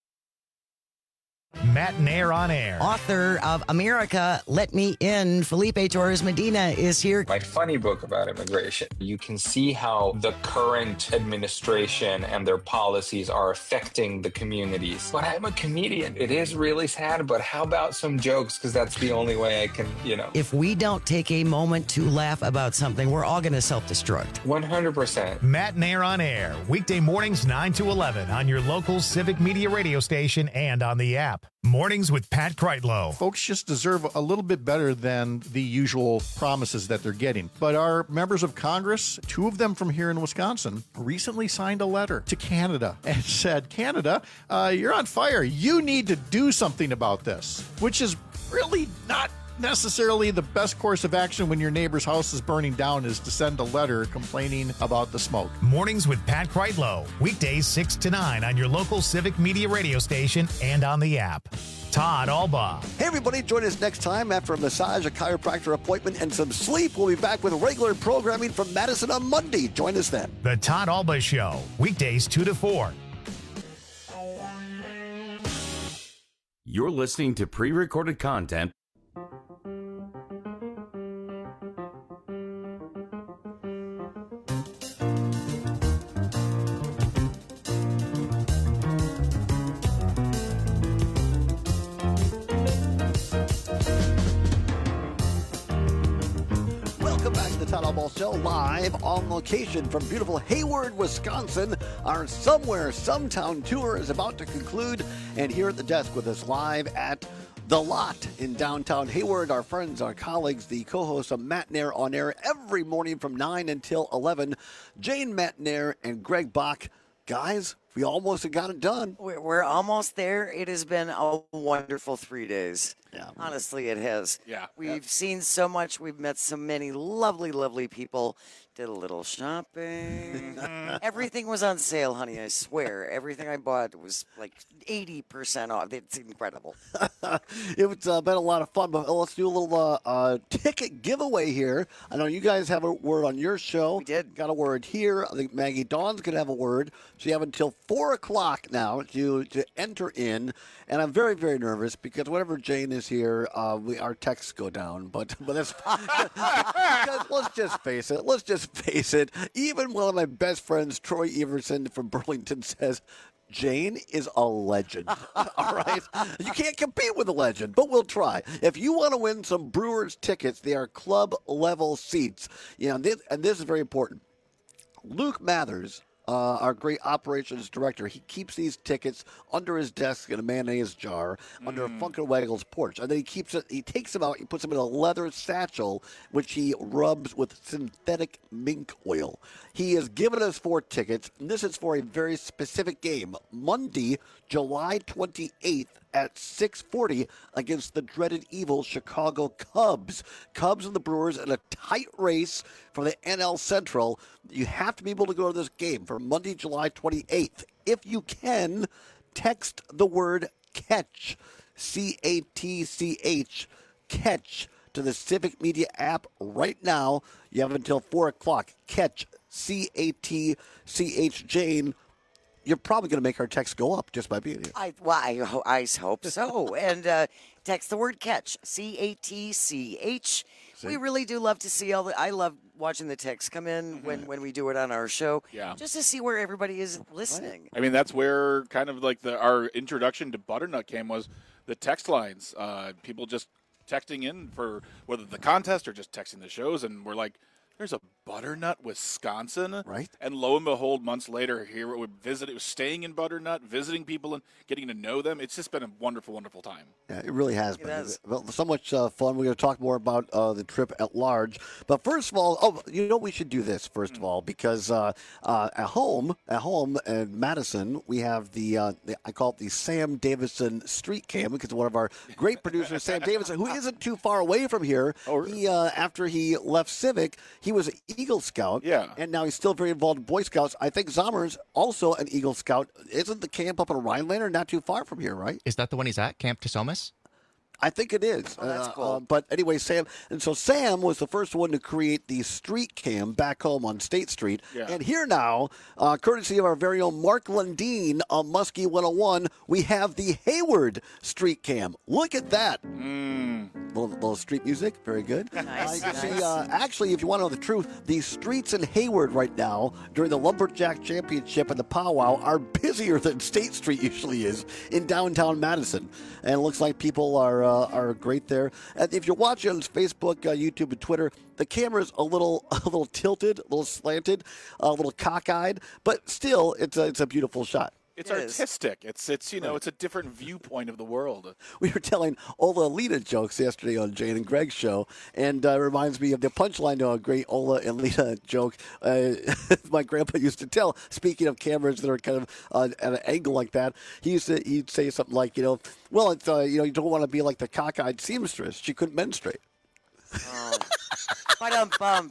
Speaker 2: Matt Nair on air.
Speaker 5: Author of America, Let Me In, Felipe Torres Medina is here.
Speaker 23: My funny book about immigration. You can see how the current administration and their policies are affecting the communities. But I'm a comedian. It is really sad, but how about some jokes? Because that's the only way I can, you know.
Speaker 5: If we don't take a moment to laugh about something, we're all going to self-destruct.
Speaker 23: one hundred percent.
Speaker 2: Matt Nair on air, weekday mornings nine to eleven on your local Civic Media radio station and on the app. Mornings with Pat Kreitlow.
Speaker 16: Folks just deserve a little bit better than the usual promises that they're getting. But our members of Congress, two of them from here in Wisconsin, recently signed a letter to Canada and said, Canada, uh, you're on fire. You need to do something about this, which is really not necessarily the best course of action when your neighbor's house is burning down, is to send a letter complaining about the smoke.
Speaker 2: Mornings with Pat Kreitlow, weekdays six to nine on your local Civic Media radio station and on the app. Todd Albaugh.
Speaker 7: Hey, everybody, join us next time after a massage, a chiropractor appointment, and some sleep. We'll be back with regular programming from Madison on Monday. Join us then.
Speaker 2: The Todd Albaugh Show, weekdays two to four.
Speaker 8: You're listening to pre-recorded content.
Speaker 7: Show live on location from beautiful Hayward, Wisconsin. Our Somewhere Sometown tour is about to conclude, and here at the desk with us live at The Lot in downtown Hayward, our friends, our colleagues, the co-hosts of Matt Nair on air every morning from nine until eleven, Jane Matt Nair and Greg Bach. Guys, we almost got it done.
Speaker 24: We're, we're almost there. It has been a wonderful three days.
Speaker 7: Yeah.
Speaker 24: Honestly, it has.
Speaker 7: Yeah.
Speaker 24: We've
Speaker 7: yeah.
Speaker 24: seen so much. We've met so many lovely, lovely people. Did a little shopping. Everything was on sale, honey, I swear. Everything I bought was like eighty percent off. It's incredible.
Speaker 7: It's uh, been a lot of fun, but let's do a little uh, uh, ticket giveaway here. I know you guys have a word on your show.
Speaker 24: We did.
Speaker 7: Got a word here. I think Maggie Dawn's going to have a word. So you have until four o'clock now to, to enter in. And I'm very, very nervous because whenever Jane is here, uh, we, our texts go down. But but that's because let's just face it. Let's just face it. Even one of my best friends, Troy Everson from Burlington, says Jane is a legend. All right? You can't compete with a legend, but we'll try. If you want to win some Brewers tickets, they are club-level seats. You know, this, and this is very important. Luke Mathers, Uh, our great operations director, he keeps these tickets under his desk in a mayonnaise jar under mm. Funkin' Waggle's porch. And then he keeps it, he takes them out, he puts them in a leather satchel, which he rubs with synthetic mink oil. He has given us four tickets, and this is for a very specific game. Monday, July twenty-eighth at six forty against the dreaded evil Chicago Cubs. Cubs and the Brewers in a tight race for the N L Central. You have to be able to go to this game for Monday, July twenty-eighth. If you can, text the word catch, C A T C H, catch, to the Civic Media app right now. You have until four o'clock. Catch, C A T C H, Jane. You're probably going to make our text go up just by being here.
Speaker 24: I, well, I, ho- I hope so. And uh, text the word catch, C A T C H. We really do love to see all the, I love watching the text come in when, when we do it on our show.
Speaker 6: Yeah.
Speaker 24: Just to see where everybody is listening.
Speaker 6: I mean, that's where kind of like the our introduction to Butternut came was the text lines. Uh, people just texting in for whether the contest or just texting the shows, and we're like, there's a Butternut, Wisconsin,
Speaker 7: right?
Speaker 6: And lo and behold, months later, here we visit. It was staying in Butternut, visiting people, and getting to know them. It's just been a wonderful, wonderful time.
Speaker 7: Yeah, it really has
Speaker 24: It
Speaker 7: been.
Speaker 24: has.
Speaker 7: Well, so much uh, fun. We're going to talk more about uh, the trip at large. But first of all, oh, you know, we should do this first of all because uh, uh, at home, at home in Madison, we have the, uh, the I call it the Sam Davison Street Cam because one of our great producers, Sam Davison, who isn't too far away from here.
Speaker 6: Oh,
Speaker 7: he uh, after he left Civic, he was an Eagle Scout.
Speaker 6: Yeah.
Speaker 7: And now he's still very involved in Boy Scouts. I think Zommer's also an Eagle Scout. Isn't the camp up in Rhinelander not too far from here, right?
Speaker 10: Is that the one he's at, Camp Tosomas?
Speaker 7: I think it is.
Speaker 24: Oh, that's
Speaker 7: Uh,
Speaker 24: cool.
Speaker 7: uh, but anyway, Sam, and so Sam was the first one to create the street cam back home on State Street.
Speaker 6: Yeah.
Speaker 7: And here now, uh, courtesy of our very own Mark Lundeen on Muskie one oh one, we have the Hayward street cam. Look at that.
Speaker 6: Mm.
Speaker 7: Little, little street music, very good.
Speaker 24: Nice,
Speaker 7: Uh, you can
Speaker 24: nice.
Speaker 7: see, uh, actually, if you want to know the truth, the streets in Hayward right now during the Lumberjack Championship and the powwow are busier than State Street usually is in downtown Madison. And it looks like people are uh, are great there. And if you're watching on Facebook, uh, YouTube, and Twitter, the camera's a little a little tilted, a little slanted, a little cockeyed, but still, it's a, it's a beautiful shot.
Speaker 6: It's
Speaker 24: It is.
Speaker 6: artistic. It's it's you know it's a different viewpoint of the world.
Speaker 7: We were telling Ola and Lena jokes yesterday on Jane and Greg's show, and uh, it reminds me of the punchline to a great Ola and Lena joke uh, my grandpa used to tell. Speaking of cameras that are kind of uh, at an angle like that, he used to he'd say something like, you know, well, it's uh, you know, you don't want to be like the cockeyed seamstress. She couldn't menstruate.
Speaker 24: Oh. Ba-dum-bum.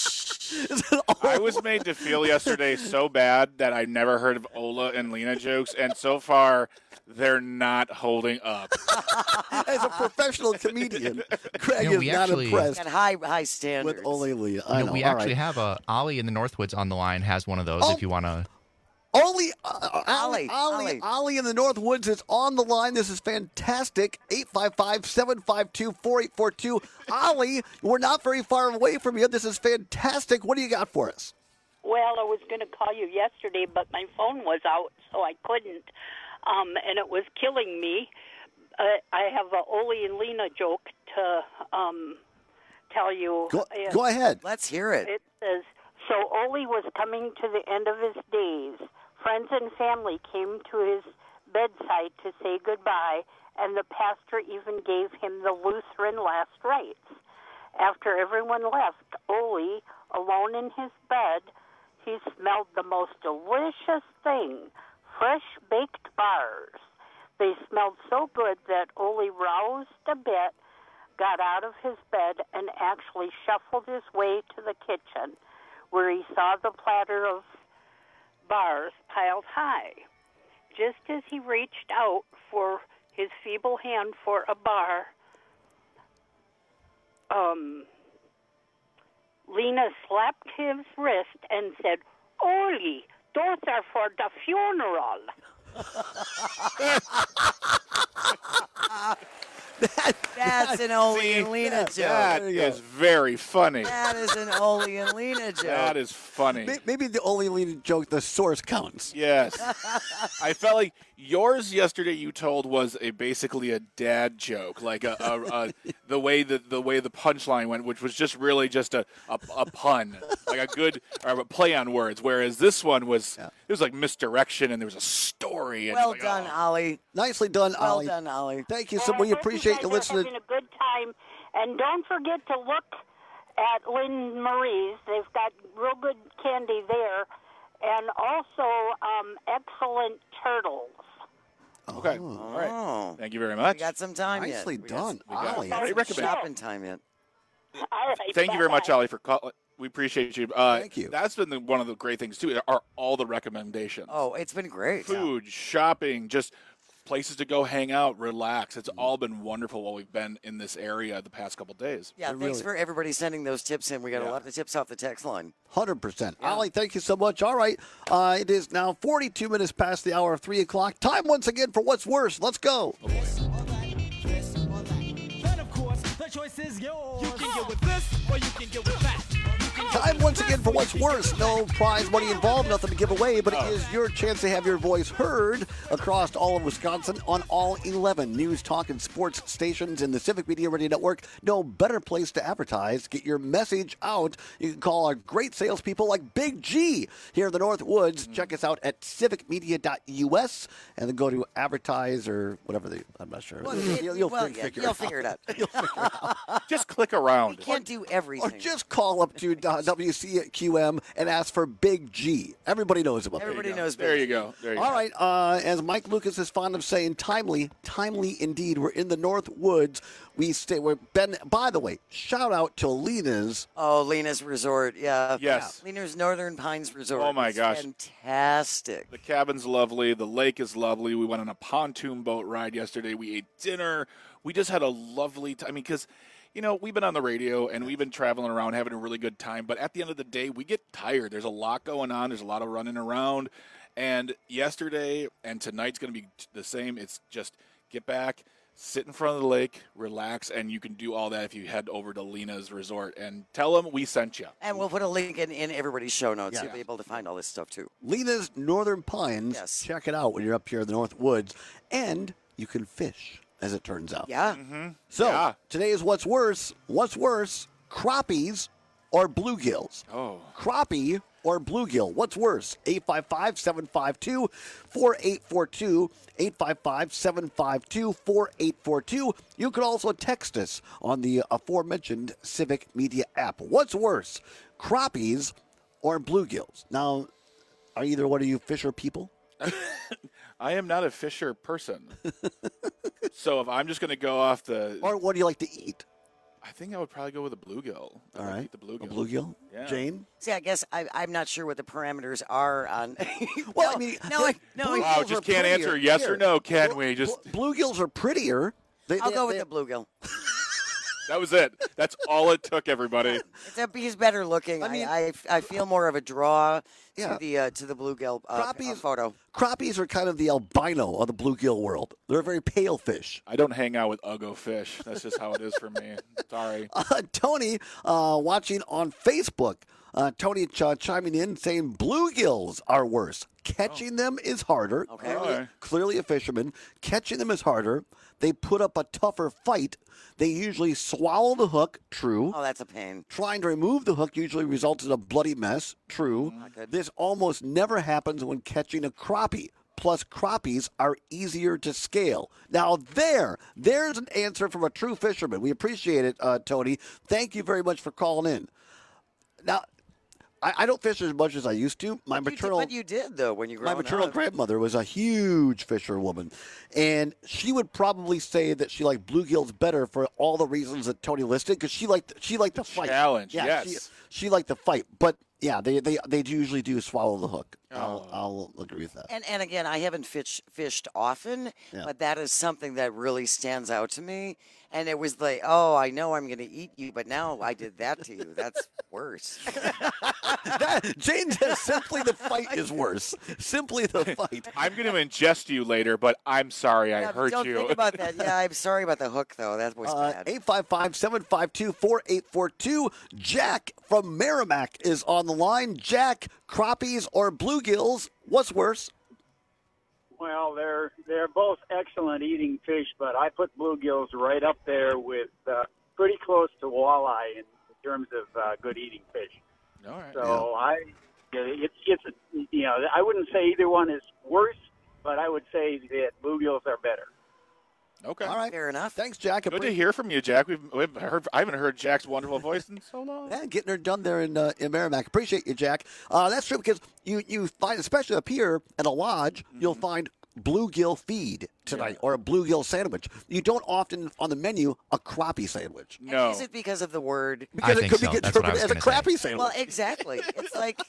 Speaker 6: I was made to feel yesterday so bad that I never heard of Ola and Lena jokes, and so far they're not holding up.
Speaker 7: As a professional comedian, Greg
Speaker 10: No,
Speaker 7: is
Speaker 10: we
Speaker 7: not
Speaker 10: actually-
Speaker 7: impressed
Speaker 24: Got high high standards.
Speaker 7: with Ola and Lena. I
Speaker 10: You
Speaker 7: know.
Speaker 10: know, we
Speaker 7: All
Speaker 10: actually
Speaker 7: right.
Speaker 10: have a Ollie in the Northwoods on the line has one of those
Speaker 7: Oh.
Speaker 10: if you want to.
Speaker 7: Ollie, uh, Ollie,
Speaker 24: Ollie,
Speaker 7: Ollie,
Speaker 24: Ollie.
Speaker 7: Ollie in the North Woods is on the line. This is fantastic. eight five five, seven five two, four eight four two. Ollie, we're not very far away from you. This is fantastic. What do you got for us?
Speaker 9: Well, I was going to call you yesterday, but my phone was out, so I couldn't, um, and it was killing me. Uh, I have a Ole and Lena joke to um, tell you.
Speaker 7: Go,
Speaker 9: Uh,
Speaker 7: go ahead.
Speaker 24: Let's hear it.
Speaker 9: It says, so Ole was coming to the end of his days. Friends and family came to his bedside to say goodbye, and the pastor even gave him the Lutheran last rites. After everyone left, Ole, alone in his bed, he smelled the most delicious thing, fresh baked bars. They smelled so good that Ole roused a bit, got out of his bed, and actually shuffled his way to the kitchen, where he saw the platter of bars piled high. Just as he reached out for his feeble hand for a bar, um, Lena slapped his wrist and said, Ole, those are for the funeral.
Speaker 24: That's an Ole and Lena joke.
Speaker 6: That is very funny.
Speaker 24: That is an Ole and Lena joke.
Speaker 6: That is funny.
Speaker 7: May- Maybe the only leading joke, the source counts.
Speaker 6: Yes. I felt like yours yesterday you told was a basically a dad joke, like a, a, a the way the the way the punchline went, which was just really just a, a, a pun, like a good or a play on words. Whereas this one was it was like misdirection and there was a story. And
Speaker 24: Well
Speaker 6: like,
Speaker 24: done,
Speaker 6: oh.
Speaker 24: Ollie.
Speaker 7: Nicely done,
Speaker 24: Well
Speaker 7: Ollie.
Speaker 24: done, Ollie.
Speaker 7: Thank you so much. We appreciate you
Speaker 9: you guys are
Speaker 7: listening.
Speaker 9: having a good time. And don't forget to look at Lynn Marie's. They've got real good candy there. And also um, excellent turtles.
Speaker 6: Okay. All right. Thank you very much.
Speaker 24: We got some time yet.
Speaker 7: Nicely
Speaker 24: We got
Speaker 7: done,
Speaker 24: some- we got
Speaker 7: Ollie.
Speaker 24: some
Speaker 6: Great recommend-
Speaker 24: shopping time yet.
Speaker 9: All right.
Speaker 6: Thank you very much,
Speaker 9: bye-bye.
Speaker 6: Ollie, for calling. We appreciate you. Uh,
Speaker 7: Thank you.
Speaker 6: That's been the, one of the great things too. Are all the recommendations?
Speaker 24: Oh, it's been great.
Speaker 6: Food, shopping, just places to go hang out, relax. It's all been wonderful while we've been in this area the past couple days.
Speaker 24: Yeah, thanks for everybody sending those tips in. We got
Speaker 6: Yeah.
Speaker 24: a lot of tips off the text line.
Speaker 7: one hundred percent. Ollie, thank you so much. All right. Uh, it is now forty-two minutes past the hour of three o'clock. Time once again for What's Worse. Let's go. Time once again for What's Worse. No prize money involved, nothing to give away, but it is your chance to have your voice heard across all of Wisconsin on all eleven news, talk, and sports stations in the Civic Media Radio Network. No better place to advertise. Get your message out. You can call our great salespeople like Big G here in the North Woods. Check us out at civic media dot U S and then go to advertise or whatever they, I'm not sure.
Speaker 24: Well,
Speaker 7: you'll you'll
Speaker 24: well,
Speaker 7: fig-
Speaker 24: yeah,
Speaker 7: figure,
Speaker 24: you'll
Speaker 7: it
Speaker 24: figure it out.
Speaker 7: You'll figure it out.
Speaker 6: Just click around.
Speaker 24: You can't do everything.
Speaker 7: Or just call up to uh, W C Q M and ask for Big G. Everybody knows about
Speaker 24: Everybody
Speaker 7: Big G.
Speaker 24: knows
Speaker 6: There
Speaker 24: Big
Speaker 6: you
Speaker 24: G.
Speaker 6: go. There you
Speaker 7: All
Speaker 6: go.
Speaker 7: right, uh, as Mike Lucas is fond of saying, timely, timely indeed. We're in the North Woods. We stay. We're been. By the way, shout out to Lena's.
Speaker 24: Oh, Lena's Resort, yeah.
Speaker 6: Yes.
Speaker 24: Yeah. Lena's Northern Pines Resort.
Speaker 6: Oh, my
Speaker 24: It's
Speaker 6: gosh.
Speaker 24: fantastic.
Speaker 6: The cabin's lovely. The lake is lovely. We went on a pontoon boat ride yesterday. We ate dinner. We just had a lovely time. I mean, because, you know, we've been on the radio and we've been traveling around having a really good time. But at the end of the day, we get tired. There's a lot going on. There's a lot of running around. And yesterday and tonight's going to be the same. It's just get back, sit in front of the lake, relax, and you can do all that if you head over to Lena's Resort and tell them we sent you.
Speaker 24: And we'll put a link in, in everybody's show notes.
Speaker 7: Yeah.
Speaker 24: You'll be able to find all this stuff, too.
Speaker 7: Lena's Northern Pines.
Speaker 24: Yes.
Speaker 7: Check it out when you're up here in the North Woods. And you can fish, as it turns out.
Speaker 24: Yeah.
Speaker 6: Mm-hmm.
Speaker 7: So,
Speaker 6: Yeah.
Speaker 7: today is What's Worse. What's worse, crappies or bluegills?
Speaker 6: Oh.
Speaker 7: Crappie or bluegill? What's worse? eight five five, seven five two, four eight four two, eight five five, seven five two, four eight four two. You can also text us on the aforementioned Civic Media app. What's worse, crappies or bluegills? Now, are either one of you fisher people?
Speaker 6: I am not a fisher person. So if I'm just going to go off the...
Speaker 7: Or what do you like to eat?
Speaker 6: I think I would probably go with a bluegill. I
Speaker 7: All
Speaker 6: would
Speaker 7: right.
Speaker 6: eat the bluegill.
Speaker 7: A bluegill?
Speaker 6: Yeah.
Speaker 7: Jane?
Speaker 24: See, I guess I, I'm not sure what the parameters are on.
Speaker 7: Well,
Speaker 24: no,
Speaker 7: I mean,
Speaker 24: no, I, no. I-
Speaker 6: Wow,
Speaker 7: Bluegills
Speaker 6: just
Speaker 7: are
Speaker 6: can't
Speaker 7: prettier.
Speaker 6: answer yes
Speaker 7: Here.
Speaker 6: or no, can we? Just
Speaker 7: Bl- bluegills are prettier. They,
Speaker 24: I'll
Speaker 7: they-
Speaker 24: go with
Speaker 7: they-
Speaker 24: the bluegill.
Speaker 6: that was it. That's all it took, everybody.
Speaker 24: It's a, he's better looking.
Speaker 7: I
Speaker 24: I,
Speaker 7: mean-
Speaker 24: I, I feel more of a draw
Speaker 7: Yeah.
Speaker 24: to the uh, to the bluegill uh,
Speaker 7: Crappies-
Speaker 24: uh, photo.
Speaker 7: Crappies are kind of the albino of the bluegill world. They're a very pale fish.
Speaker 6: I don't hang out with uggo fish. That's just how it is for me. Sorry.
Speaker 7: Uh, Tony, uh, watching on Facebook, uh, Tony ch- chiming in saying bluegills are worse. Catching them is harder.
Speaker 24: Okay.
Speaker 7: Clearly,
Speaker 6: Okay.
Speaker 7: clearly a fisherman. Catching them is harder. They put up a tougher fight. They usually swallow the hook. True.
Speaker 24: Oh, that's a pain.
Speaker 7: Trying to remove the hook usually results in a bloody mess. True.
Speaker 24: good.
Speaker 7: This almost never happens when catching a crappie. Plus, crappies are easier to scale. Now, there, there's an answer from a true fisherman. We appreciate it, uh, Tony. Thank you very much for calling in. Now, I, I don't fish as much as I used to. My
Speaker 24: But you did-
Speaker 7: maternal,
Speaker 24: but you did though when you grew
Speaker 7: my
Speaker 24: up.
Speaker 7: maternal grandmother was a huge fisherwoman, and she would probably say that she liked bluegills better for all the reasons that Tony listed, because she liked she liked the fight.
Speaker 6: challenge,
Speaker 7: Yeah,
Speaker 6: yes.
Speaker 7: she, she liked the fight, but yeah, they they they usually do swallow the hook.
Speaker 6: Oh.
Speaker 7: I'll I'll agree with that.
Speaker 24: And and again, I haven't fish, fished often,
Speaker 7: Yeah.
Speaker 24: but that is something that really stands out to me. And it was like, oh, I know I'm going to eat you, but now I did that to you. That's worse.
Speaker 7: That, Jane says simply the fight is worse. Simply the fight.
Speaker 6: I'm going to ingest you later, but I'm sorry I
Speaker 24: Yeah,
Speaker 6: hurt
Speaker 24: don't
Speaker 6: you.
Speaker 24: think about that. Yeah, I'm sorry about the hook, though. That was
Speaker 7: Uh,
Speaker 24: bad.
Speaker 7: eight five five, seven five two, four eight four two. Jack from Merrimack is on the line. Jack, crappies or bluegills, what's worse?
Speaker 11: Well, they're they're both excellent eating fish, but I put bluegills right up there with uh, pretty close to walleye in terms of uh, good eating fish.
Speaker 6: All right.
Speaker 11: So I, it's it's you know I wouldn't say either one is worse, but I would say that bluegills are better.
Speaker 6: Okay.
Speaker 7: All right.
Speaker 24: Fair enough.
Speaker 7: Thanks, Jack.
Speaker 6: Good to
Speaker 7: Appre-
Speaker 6: hear from you, Jack. We've, we've heard. I haven't heard Jack's wonderful voice in so long.
Speaker 7: Yeah, getting her done there in uh, in Merrimack. Appreciate you, Jack. Uh, that's true because you, you find, especially up here at a lodge,
Speaker 6: Mm-hmm.
Speaker 7: you'll find bluegill feed tonight or a bluegill sandwich. You don't often on the menu a crappie sandwich.
Speaker 24: And
Speaker 6: No.
Speaker 24: Is it because of the word?
Speaker 7: Because it
Speaker 10: think
Speaker 7: could
Speaker 10: so.
Speaker 7: be
Speaker 10: That's what I
Speaker 7: interpreted
Speaker 10: was
Speaker 7: as a
Speaker 10: gonna say.
Speaker 7: crappie sandwich.
Speaker 24: Well, exactly. It's like,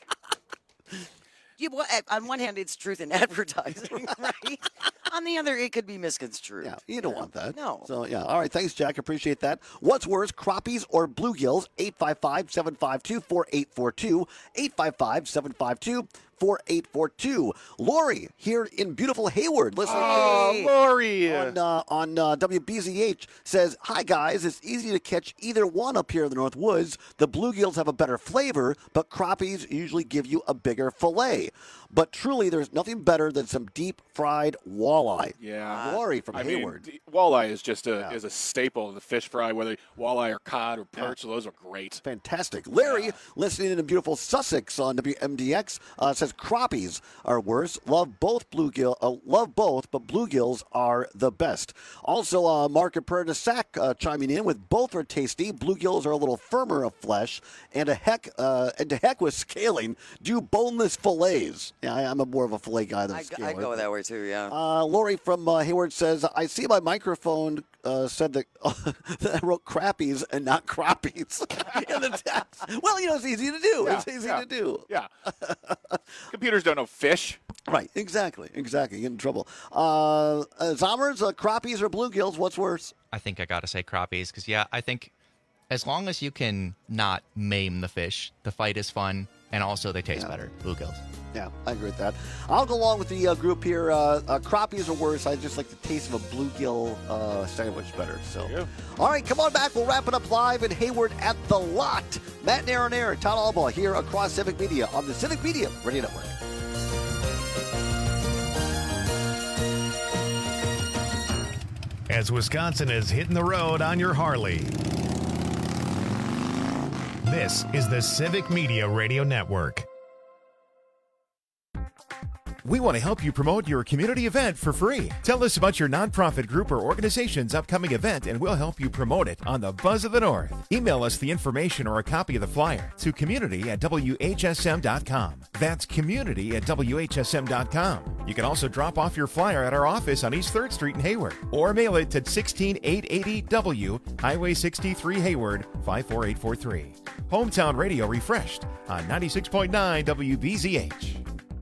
Speaker 24: you, well, on one hand, it's truth in advertising, right? On the other, it could be misconstrued.
Speaker 7: Yeah, you don't want that.
Speaker 24: No.
Speaker 7: So, yeah. All right. Thanks, Jack. Appreciate that. What's worse, crappies or bluegills? eight five five, seven five two, four eight four two. eight five five, seven five two, four eight four two. Lori here in beautiful Hayward. Listen,
Speaker 6: oh, Lori
Speaker 7: on uh, on uh, W B Z H says, "Hi guys, it's easy to catch either one up here in the North Woods. The bluegills have a better flavor, but crappies usually give you a bigger fillet. But truly, there's nothing better than some deep fried walleye."
Speaker 6: Yeah,
Speaker 7: Lori from
Speaker 6: I
Speaker 7: Hayward.
Speaker 6: Mean, walleye is just a yeah. is a staple of the fish fry, whether walleye or cod or perch. Yeah. Those are great.
Speaker 7: Fantastic. Larry, yeah. listening in beautiful Sussex on W M D X, uh, says crappies are worse. Love both bluegill. Uh, love both, but bluegills are the best. Also, uh, Mark and Prairie de Sac uh, chiming in with both are tasty. Bluegills are a little firmer of flesh, and a heck uh, and to heck with scaling. Do boneless fillets. Yeah, I, I'm a more of a fillet guy than a
Speaker 24: I,
Speaker 7: scaler.
Speaker 24: I go that way too. Yeah.
Speaker 7: Uh, Lori from uh, Hayward says, "I see my microphone uh, said that, uh, that I wrote crappies and not crappies in the text." Well, you know, it's easy to do.
Speaker 6: Yeah,
Speaker 7: it's easy
Speaker 6: yeah,
Speaker 7: to do.
Speaker 6: Yeah. Computers don't know fish.
Speaker 7: Right. Exactly. Exactly. Get in trouble. Uh, uh, Zommers, uh, crappies or bluegills? What's worse?
Speaker 10: I think I got to say crappies because, yeah, I think as long as you can not maim the fish, the fight is fun, and also they taste yeah. better. Bluegills.
Speaker 7: Yeah, I agree with that. I'll go along with the uh, group here. Uh, uh, crappies are worse. I just like the taste of a bluegill uh, sandwich better. So, all right, come on back. We'll wrap it up live in Hayward at the Lot. Matt and Aaron Air, Todd Albaugh here across Civic Media on the Civic Media Radio Network.
Speaker 2: As Wisconsin is hitting the road on your Harley. This is the Civic Media Radio Network.
Speaker 12: We want to help you promote your community event for free. Tell us about your nonprofit group or organization's upcoming event, and we'll help you promote it on the Buzz of the North. Email us the information or a copy of the flyer to community at W H S M dot com. That's community at W H S M dot com. You can also drop off your flyer at our office on East third Street in Hayward, or mail it to sixteen eight eighty W, Highway sixty-three, Hayward, five four eight four three. Hometown Radio refreshed on ninety-six point nine W B Z H.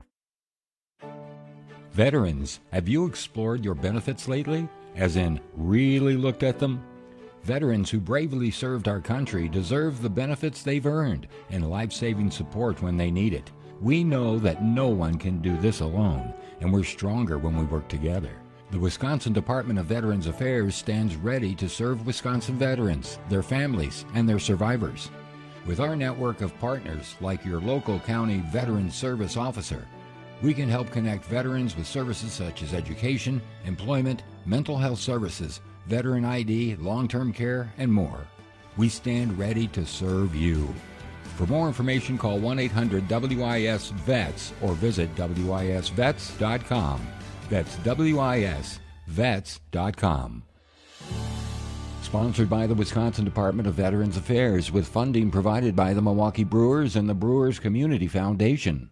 Speaker 13: Veterans, have you explored your benefits lately? As in, really looked at them? Veterans who bravely served our country deserve the benefits they've earned and life-saving support when they need it. We know that no one can do this alone, and we're stronger when we work together. The Wisconsin Department of Veterans Affairs stands ready to serve Wisconsin veterans, their families, and their survivors. With our network of partners like your local county Veterans Service Officer, we can help connect veterans with services such as education, employment, mental health services, veteran I D, long-term care, and more. We stand ready to serve you. For more information, call one eight hundred W I S vets or visit W I S vets dot com. That's W I S vets dot com. Sponsored by the Wisconsin Department of Veterans Affairs with funding provided by the Milwaukee Brewers and the Brewers Community Foundation.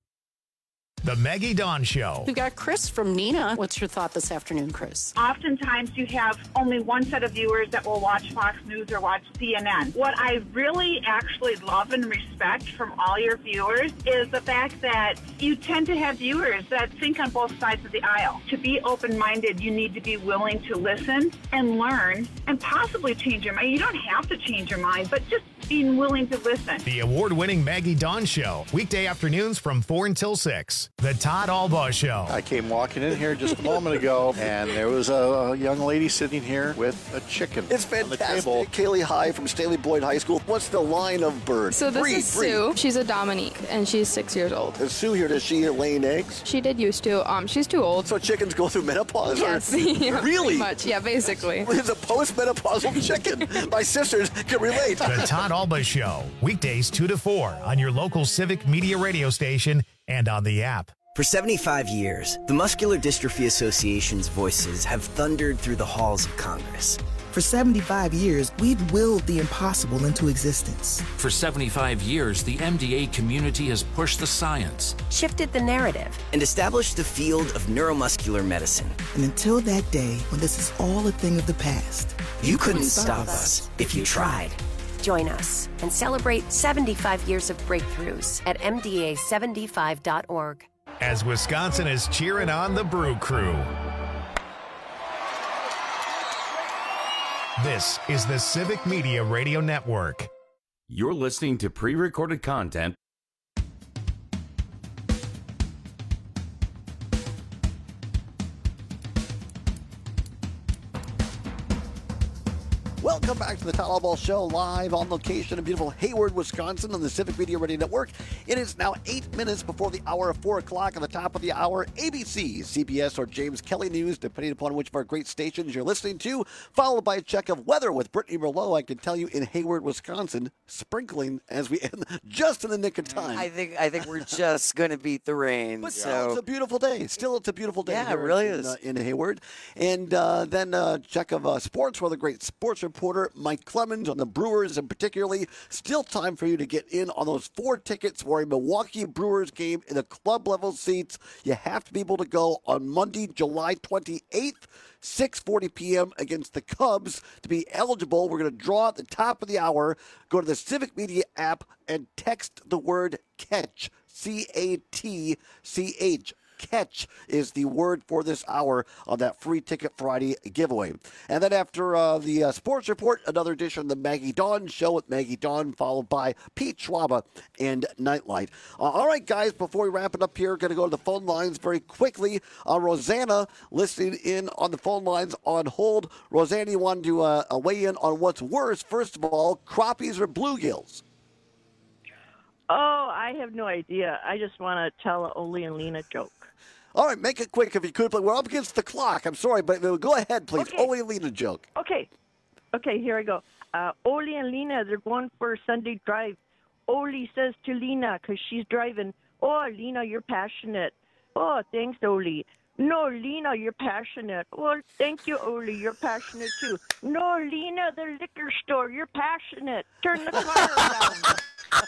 Speaker 2: The Maggie Dawn Show.
Speaker 14: We've got Chris from Neenah. What's your thought this afternoon, Chris?
Speaker 15: Oftentimes you have only one set of viewers that will watch Fox News or watch C N N. What I really actually love and respect from all your viewers is the fact that you tend to have viewers that think on both sides of the aisle. To be open-minded, you need to be willing to listen and learn and possibly change your mind. You don't have to change your mind, but just being willing to listen.
Speaker 2: The award-winning Maggie Dawn Show, weekday afternoons from four until six. The Todd Albaugh Show.
Speaker 16: I came walking in here just a moment ago, and there was a, a young lady sitting here with a chicken.
Speaker 7: It's fantastic. Kaylee High from Staley Boyd High School. What's the line of bird?
Speaker 25: So this
Speaker 7: breed,
Speaker 25: is
Speaker 7: breed.
Speaker 25: Sue. She's a Dominique, and she's six years old.
Speaker 7: Is Sue here? Does she laying eggs?
Speaker 25: She did used to. Um, she's too old.
Speaker 7: So chickens go through menopause?
Speaker 25: Yes.
Speaker 7: Or?
Speaker 25: Yeah,
Speaker 7: really?
Speaker 25: Pretty much. Yeah, basically.
Speaker 7: It's a post-menopausal chicken. My sisters can relate.
Speaker 2: The Todd Albaugh Show, weekdays two to four on your local Civic Media radio station and on the app.
Speaker 26: For seventy-five years, the Muscular Dystrophy Association's voices have thundered through the halls of Congress.
Speaker 27: For seventy-five years, we've willed the impossible into existence.
Speaker 28: For seventy-five years, the M D A community has pushed the science,
Speaker 26: shifted the narrative, and established the field of neuromuscular medicine.
Speaker 27: And until that day, when this is all a thing of the past,
Speaker 26: you, you couldn't, couldn't stop us if you tried.
Speaker 29: Join us and celebrate seventy-five years of breakthroughs at M D A seventy-five dot org.
Speaker 2: As Wisconsin is cheering on the Brew Crew. This is the Civic Media Radio Network.
Speaker 8: You're listening to pre-recorded content
Speaker 7: Welcome back to the Tyler Ball Show, live on location in beautiful Hayward, Wisconsin on the Civic Media Radio Network. It is now eight minutes before the hour of four o'clock. At the top of the hour, A B C, C B S, or James Kelly News, depending upon which of our great stations you're listening to, followed by a check of weather with Brittany Merlot. I can tell you in Hayward, Wisconsin, sprinkling as we end just in the nick of time.
Speaker 24: I think I think we're just going to beat the rain.
Speaker 7: But
Speaker 24: so.
Speaker 7: still, it's a beautiful day. Still, it's a beautiful day.
Speaker 24: Yeah, it
Speaker 7: here
Speaker 24: really
Speaker 7: in,
Speaker 24: is.
Speaker 7: Uh, in Hayward. And uh, then uh, check of uh, sports with a great sports reporter, Mike Clemens, on the Brewers, and particularly still time for you to get in on those four tickets for a Milwaukee Brewers game in the club level seats. You have to be able to go on Monday, July twenty-eighth. six forty p.m. against the Cubs. To be eligible, we're going to draw at the top of the hour. Go to the Civic Media app and text the word CATCH, C A T C H. Catch is the word for this hour on that free Ticket Friday giveaway. And then after uh, the uh, sports report, another edition of the Maggie Dawn Show with Maggie Dawn, followed by Pete Schwaba and Nightlight. Uh, all right, guys, before we wrap it up here, going to go to the phone lines very quickly. Uh, Rosanna listening in on the phone lines on hold. Rosanna, you wanted to uh, weigh in on what's worse. First of all, crappies or bluegills?
Speaker 1: Oh, I have no idea. I just want to tell a Ole and Lena joke.
Speaker 7: All right, make it quick if you could. We're up against the clock. I'm sorry, but go ahead, please.
Speaker 1: Okay.
Speaker 7: Ole and Lena joke.
Speaker 1: Okay. Okay, here I go. Uh, Ole and Lena, they're going for a Sunday drive. Ole says to Lena, because she's driving, "Oh, Lena, you're passionate." "Oh, thanks, Ole." "No, Lena, you're passionate." "Well, thank you, Ole. You're passionate, too." "No, Lena, the liquor store. You're passionate. Turn the car around."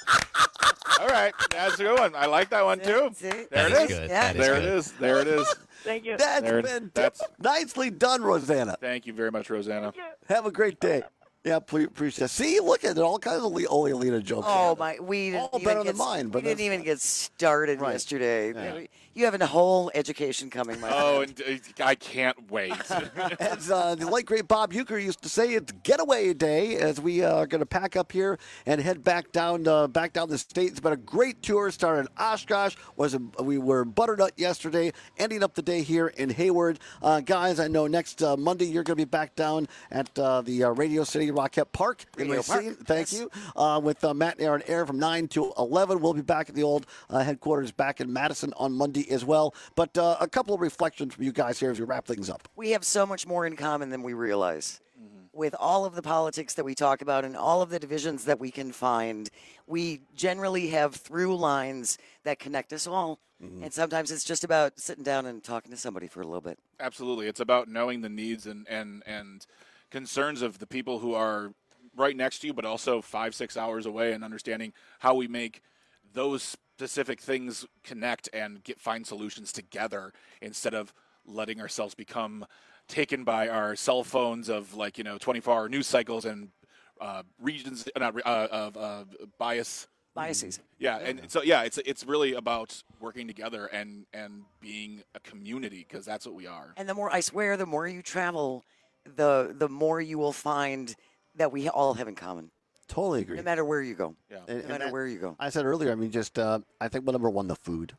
Speaker 6: All right, that's a good one. I like that one too. There
Speaker 10: That
Speaker 6: it
Speaker 10: is
Speaker 6: is.
Speaker 10: good. That is
Speaker 6: there
Speaker 10: good.
Speaker 6: it is. There it is.
Speaker 1: Thank you.
Speaker 7: That's
Speaker 6: There-
Speaker 7: been
Speaker 6: that's-
Speaker 7: nicely done, Rosanna.
Speaker 6: Thank you very much, Rosanna.
Speaker 7: Have a great day. Yeah, please appreciate it. See, look at it. All kinds of Le- Ole and Lena jokes.
Speaker 24: Oh my! We didn't
Speaker 7: All
Speaker 24: even
Speaker 7: better
Speaker 24: get,
Speaker 7: than mine,
Speaker 24: We
Speaker 7: but
Speaker 24: didn't
Speaker 7: that's
Speaker 24: even get started
Speaker 7: Right.
Speaker 24: yesterday.
Speaker 7: Yeah.
Speaker 24: You have a whole education coming, my
Speaker 6: Oh,
Speaker 24: friend.
Speaker 6: and uh, I can't wait.
Speaker 7: As uh, the late great Bob Euchre used to say, it's getaway day as we uh, are going to pack up here and head back down uh, back down the state. It's been a great tour. Started in Oshkosh. Was a, we were in Butternut yesterday, ending up the day here in Hayward. Uh, guys, I know next uh, Monday you're going to be back down at uh, the uh, Radio City Rockette Park in
Speaker 24: Radio Park,
Speaker 7: Racine. Thank
Speaker 24: yes.
Speaker 7: you. Uh, with uh, Matt and Aaron Air from nine to eleven. We'll be back at the old uh, headquarters back in Madison on Monday as well. But uh, a couple of reflections from you guys here as we wrap things up.
Speaker 24: We have so much more in common than we realize. With all of the politics that we talk about and all of the divisions that we can find, we generally have through lines that connect us all. And sometimes it's just about sitting down and talking to somebody for a little bit.
Speaker 6: Absolutely. It's about knowing the needs and, and, and concerns of the people who are right next to you, but also five, six hours away, and understanding how we make those specific things connect and get find solutions together instead of letting ourselves become taken by our cell phones of, like, you know, twenty-four hour news cycles and uh, regions uh, not, uh, of uh, bias.
Speaker 24: Biases.
Speaker 6: Yeah, and so yeah, it's it's really about working together and and being a community, because that's what we are.
Speaker 24: And the more, I swear, the more you travel, the the more you will find that we all have in common.
Speaker 7: Totally agree.
Speaker 24: No matter where you go.
Speaker 6: Yeah.
Speaker 24: No
Speaker 7: And-
Speaker 24: matter
Speaker 7: and
Speaker 24: where you go.
Speaker 7: I said earlier, I mean, just uh, I think well, number one, the food.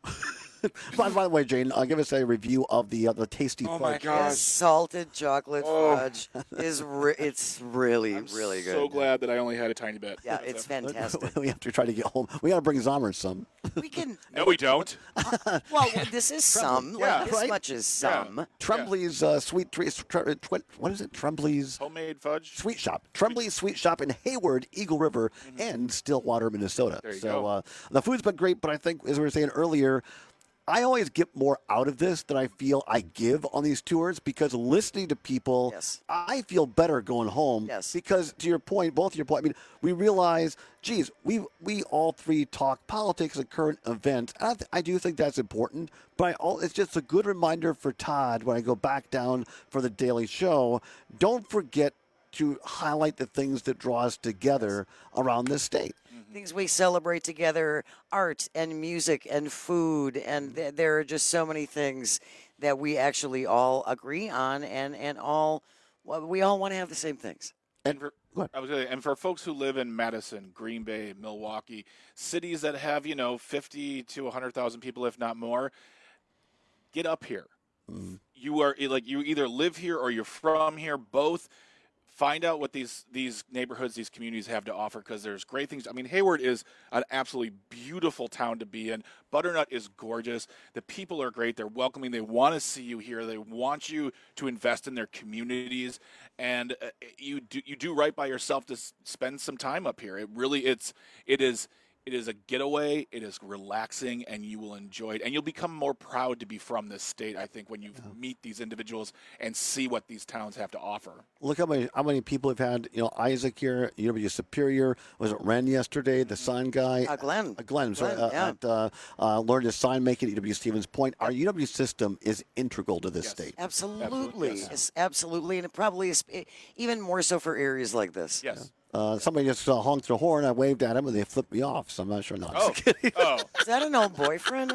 Speaker 7: by, by the way, Jane, I'll give us a review of the uh, the tasty.
Speaker 6: Oh my
Speaker 7: fudge.
Speaker 6: God.
Speaker 24: Yes, salted chocolate
Speaker 6: Oh.
Speaker 24: fudge is re- it's really
Speaker 6: I'm
Speaker 24: really good.
Speaker 6: so glad that I only had a tiny bit.
Speaker 24: Yeah, it's fantastic.
Speaker 7: we have to try to get home. We got to bring Zommers some.
Speaker 24: We can.
Speaker 6: No, we don't.
Speaker 24: Well, this is some.
Speaker 7: Yeah,
Speaker 24: like, this
Speaker 7: right?
Speaker 24: much is some.
Speaker 7: Tremblay's uh, sweet trees. Tre- tw- what is it? Tremblay's
Speaker 6: Homemade fudge.
Speaker 7: Sweet Shop. Tremblay's Sweet Shop in Hayward, Eagle River, and Stillwater, Minnesota.
Speaker 6: There you
Speaker 7: so
Speaker 6: go.
Speaker 7: Uh, the food's been great, but I think, as we were saying earlier, I always get more out of this than I feel I give on these tours, because listening to people,
Speaker 24: Yes.
Speaker 7: I feel better going home.
Speaker 24: Yes.
Speaker 7: Because to your point, both your point, I mean, we realize, geez, we we all three talk politics and current events. And I, th- I do think that's important, but I all, it's just a good reminder for Todd when I go back down for the Daily Show. Don't forget to highlight the things that draw us together around this state.
Speaker 24: Things we celebrate together, art and music and food, and th- there are just so many things that we actually all agree on, and and all well, we all want to have the same things.
Speaker 6: And for, I was gonna, and for folks who live in Madison, Green Bay, Milwaukee, cities that have, you know, fifty to one hundred thousand people, if not more, get up here. You are like you either live here or you're from here. Both find out what these these neighborhoods, these communities have to offer, because there's great things. I mean, Hayward is an absolutely beautiful town to be in. Butternut is gorgeous. The people are great. They're welcoming. They want to see you here. They want you to invest in their communities, and uh, you do you do right by yourself to s- spend some time up here. It really it's it is. It is a getaway. It is relaxing, and you will enjoy it. And you'll become more proud to be from this state, I think, when you yeah. meet these individuals and see what these towns have to offer.
Speaker 7: Look how many how many people have had, you know, Isaac here, U W Superior. Was it Ren yesterday, the sign guy?
Speaker 24: Uh, Glenn.
Speaker 7: Uh, Glenn, sorry.
Speaker 24: Glenn,
Speaker 7: uh,
Speaker 24: yeah.
Speaker 7: at, uh, uh, learned his sign making at U W Stevens Point. Our U W system is integral to this
Speaker 6: yes.
Speaker 7: state.
Speaker 24: Absolutely.
Speaker 6: Absolutely, yes.
Speaker 24: It's absolutely. And it probably is e- even more so for areas like this.
Speaker 6: Yes.
Speaker 7: Yeah. Uh, somebody just uh, honked their horn. I waved at him, and they flipped me off. So I'm not sure. No, I'm
Speaker 6: Oh,
Speaker 7: just kidding.
Speaker 6: oh.
Speaker 24: Is that an old boyfriend?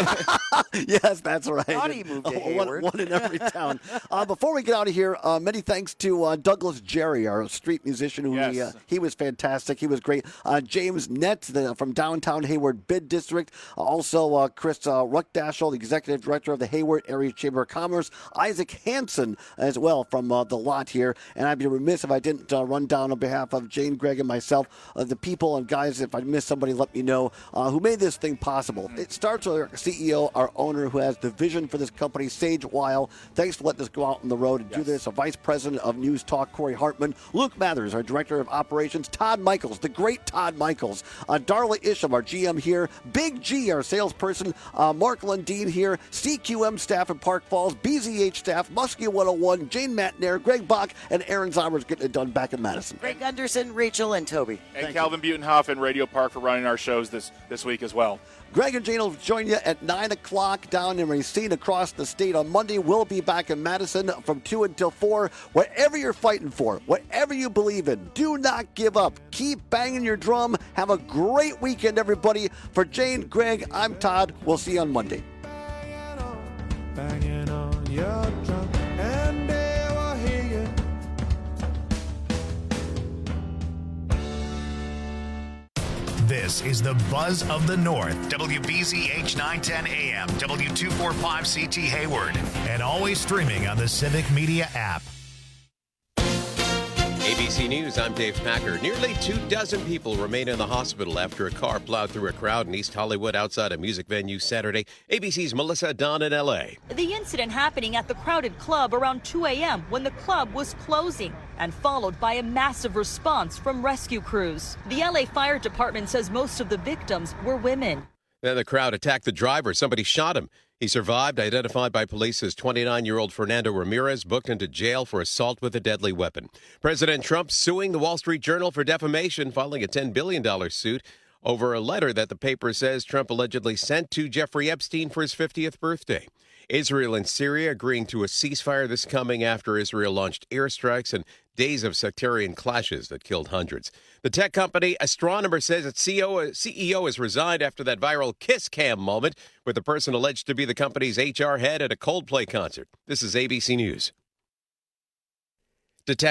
Speaker 7: Yes, that's right.
Speaker 24: Thought he moved to
Speaker 7: Uh, one,
Speaker 24: Hayward.
Speaker 7: one in every town. Uh, before we get out of here, uh, many thanks to uh, Douglas Jerry, our street musician. Who
Speaker 6: Yes.
Speaker 7: we, uh, he was fantastic. He was great. Uh, James Nett the, from downtown Hayward Bid District. Also, uh, Chris uh, Ruckdashel, the executive director of the Hayward Area Chamber of Commerce. Isaac Hansen as well from uh, the lot here. And I'd be remiss if I didn't uh, run down on behalf of Jane, Greg, and myself, uh, the people and guys. If I missed somebody, let me know uh, who made this thing possible. It starts with our C E O, our owner, who has the vision for this company, Sage Weil. Thanks for letting us go out on the road and
Speaker 6: Yes.
Speaker 7: do this. Our Vice President of News Talk, Corey Hartman. Luke Mathers, our Director of Operations. Todd Michaels, the great Todd Michaels. Uh, Darla Isham, our G M here. Big G, our salesperson. Uh, Mark Lundeen here. C Q M staff in Park Falls. B Z H staff. Muskie one oh one. Jane Matnair. Greg Bach. And Aaron Zomers getting it done back in Madison.
Speaker 24: Greg Gunderson, Rachel, and Toby.
Speaker 6: And
Speaker 7: Thank
Speaker 6: Calvin Butenhoff and Radio Park for running our shows this, this week as well.
Speaker 7: Greg and Jane will join you at nine o'clock down in Racine across the state on Monday. We'll be back in Madison from two until four. Whatever you're fighting for, whatever you believe in, do not give up. Keep banging your drum. Have a great weekend, everybody. For Jane, Greg, I'm Todd. We'll see you on Monday.
Speaker 3: Banging on your drum, and they will hear you.
Speaker 2: This is the Buzz of the North. W B Z H nine ten A M, W two forty-five C T Hayward, and always streaming on the Civic Media app.
Speaker 4: A B C News, I'm Dave Packer. Nearly two dozen people remain in the hospital after a car plowed through a crowd in East Hollywood outside a music venue Saturday. A B C's Melissa Dunn in L A.
Speaker 5: The incident happening at the crowded club around two a.m. when the club was closing, and followed by a massive response from rescue crews. The L A Fire Department says most of the victims were women.
Speaker 4: Then the crowd attacked the driver. Somebody shot him. He survived, identified by police as twenty-nine-year-old Fernando Ramirez, booked into jail for assault with a deadly weapon. President Trump suing the Wall Street Journal for defamation, filing a ten billion dollars suit over a letter that the paper says Trump allegedly sent to Jeffrey Epstein for his fiftieth birthday. Israel and Syria agreeing to a ceasefire this coming after Israel launched airstrikes and days of sectarian clashes that killed hundreds. The tech company Astronomer says its C E O has resigned after that viral kiss cam moment with the person alleged to be the company's H R head at a Coldplay concert. This is A B C News.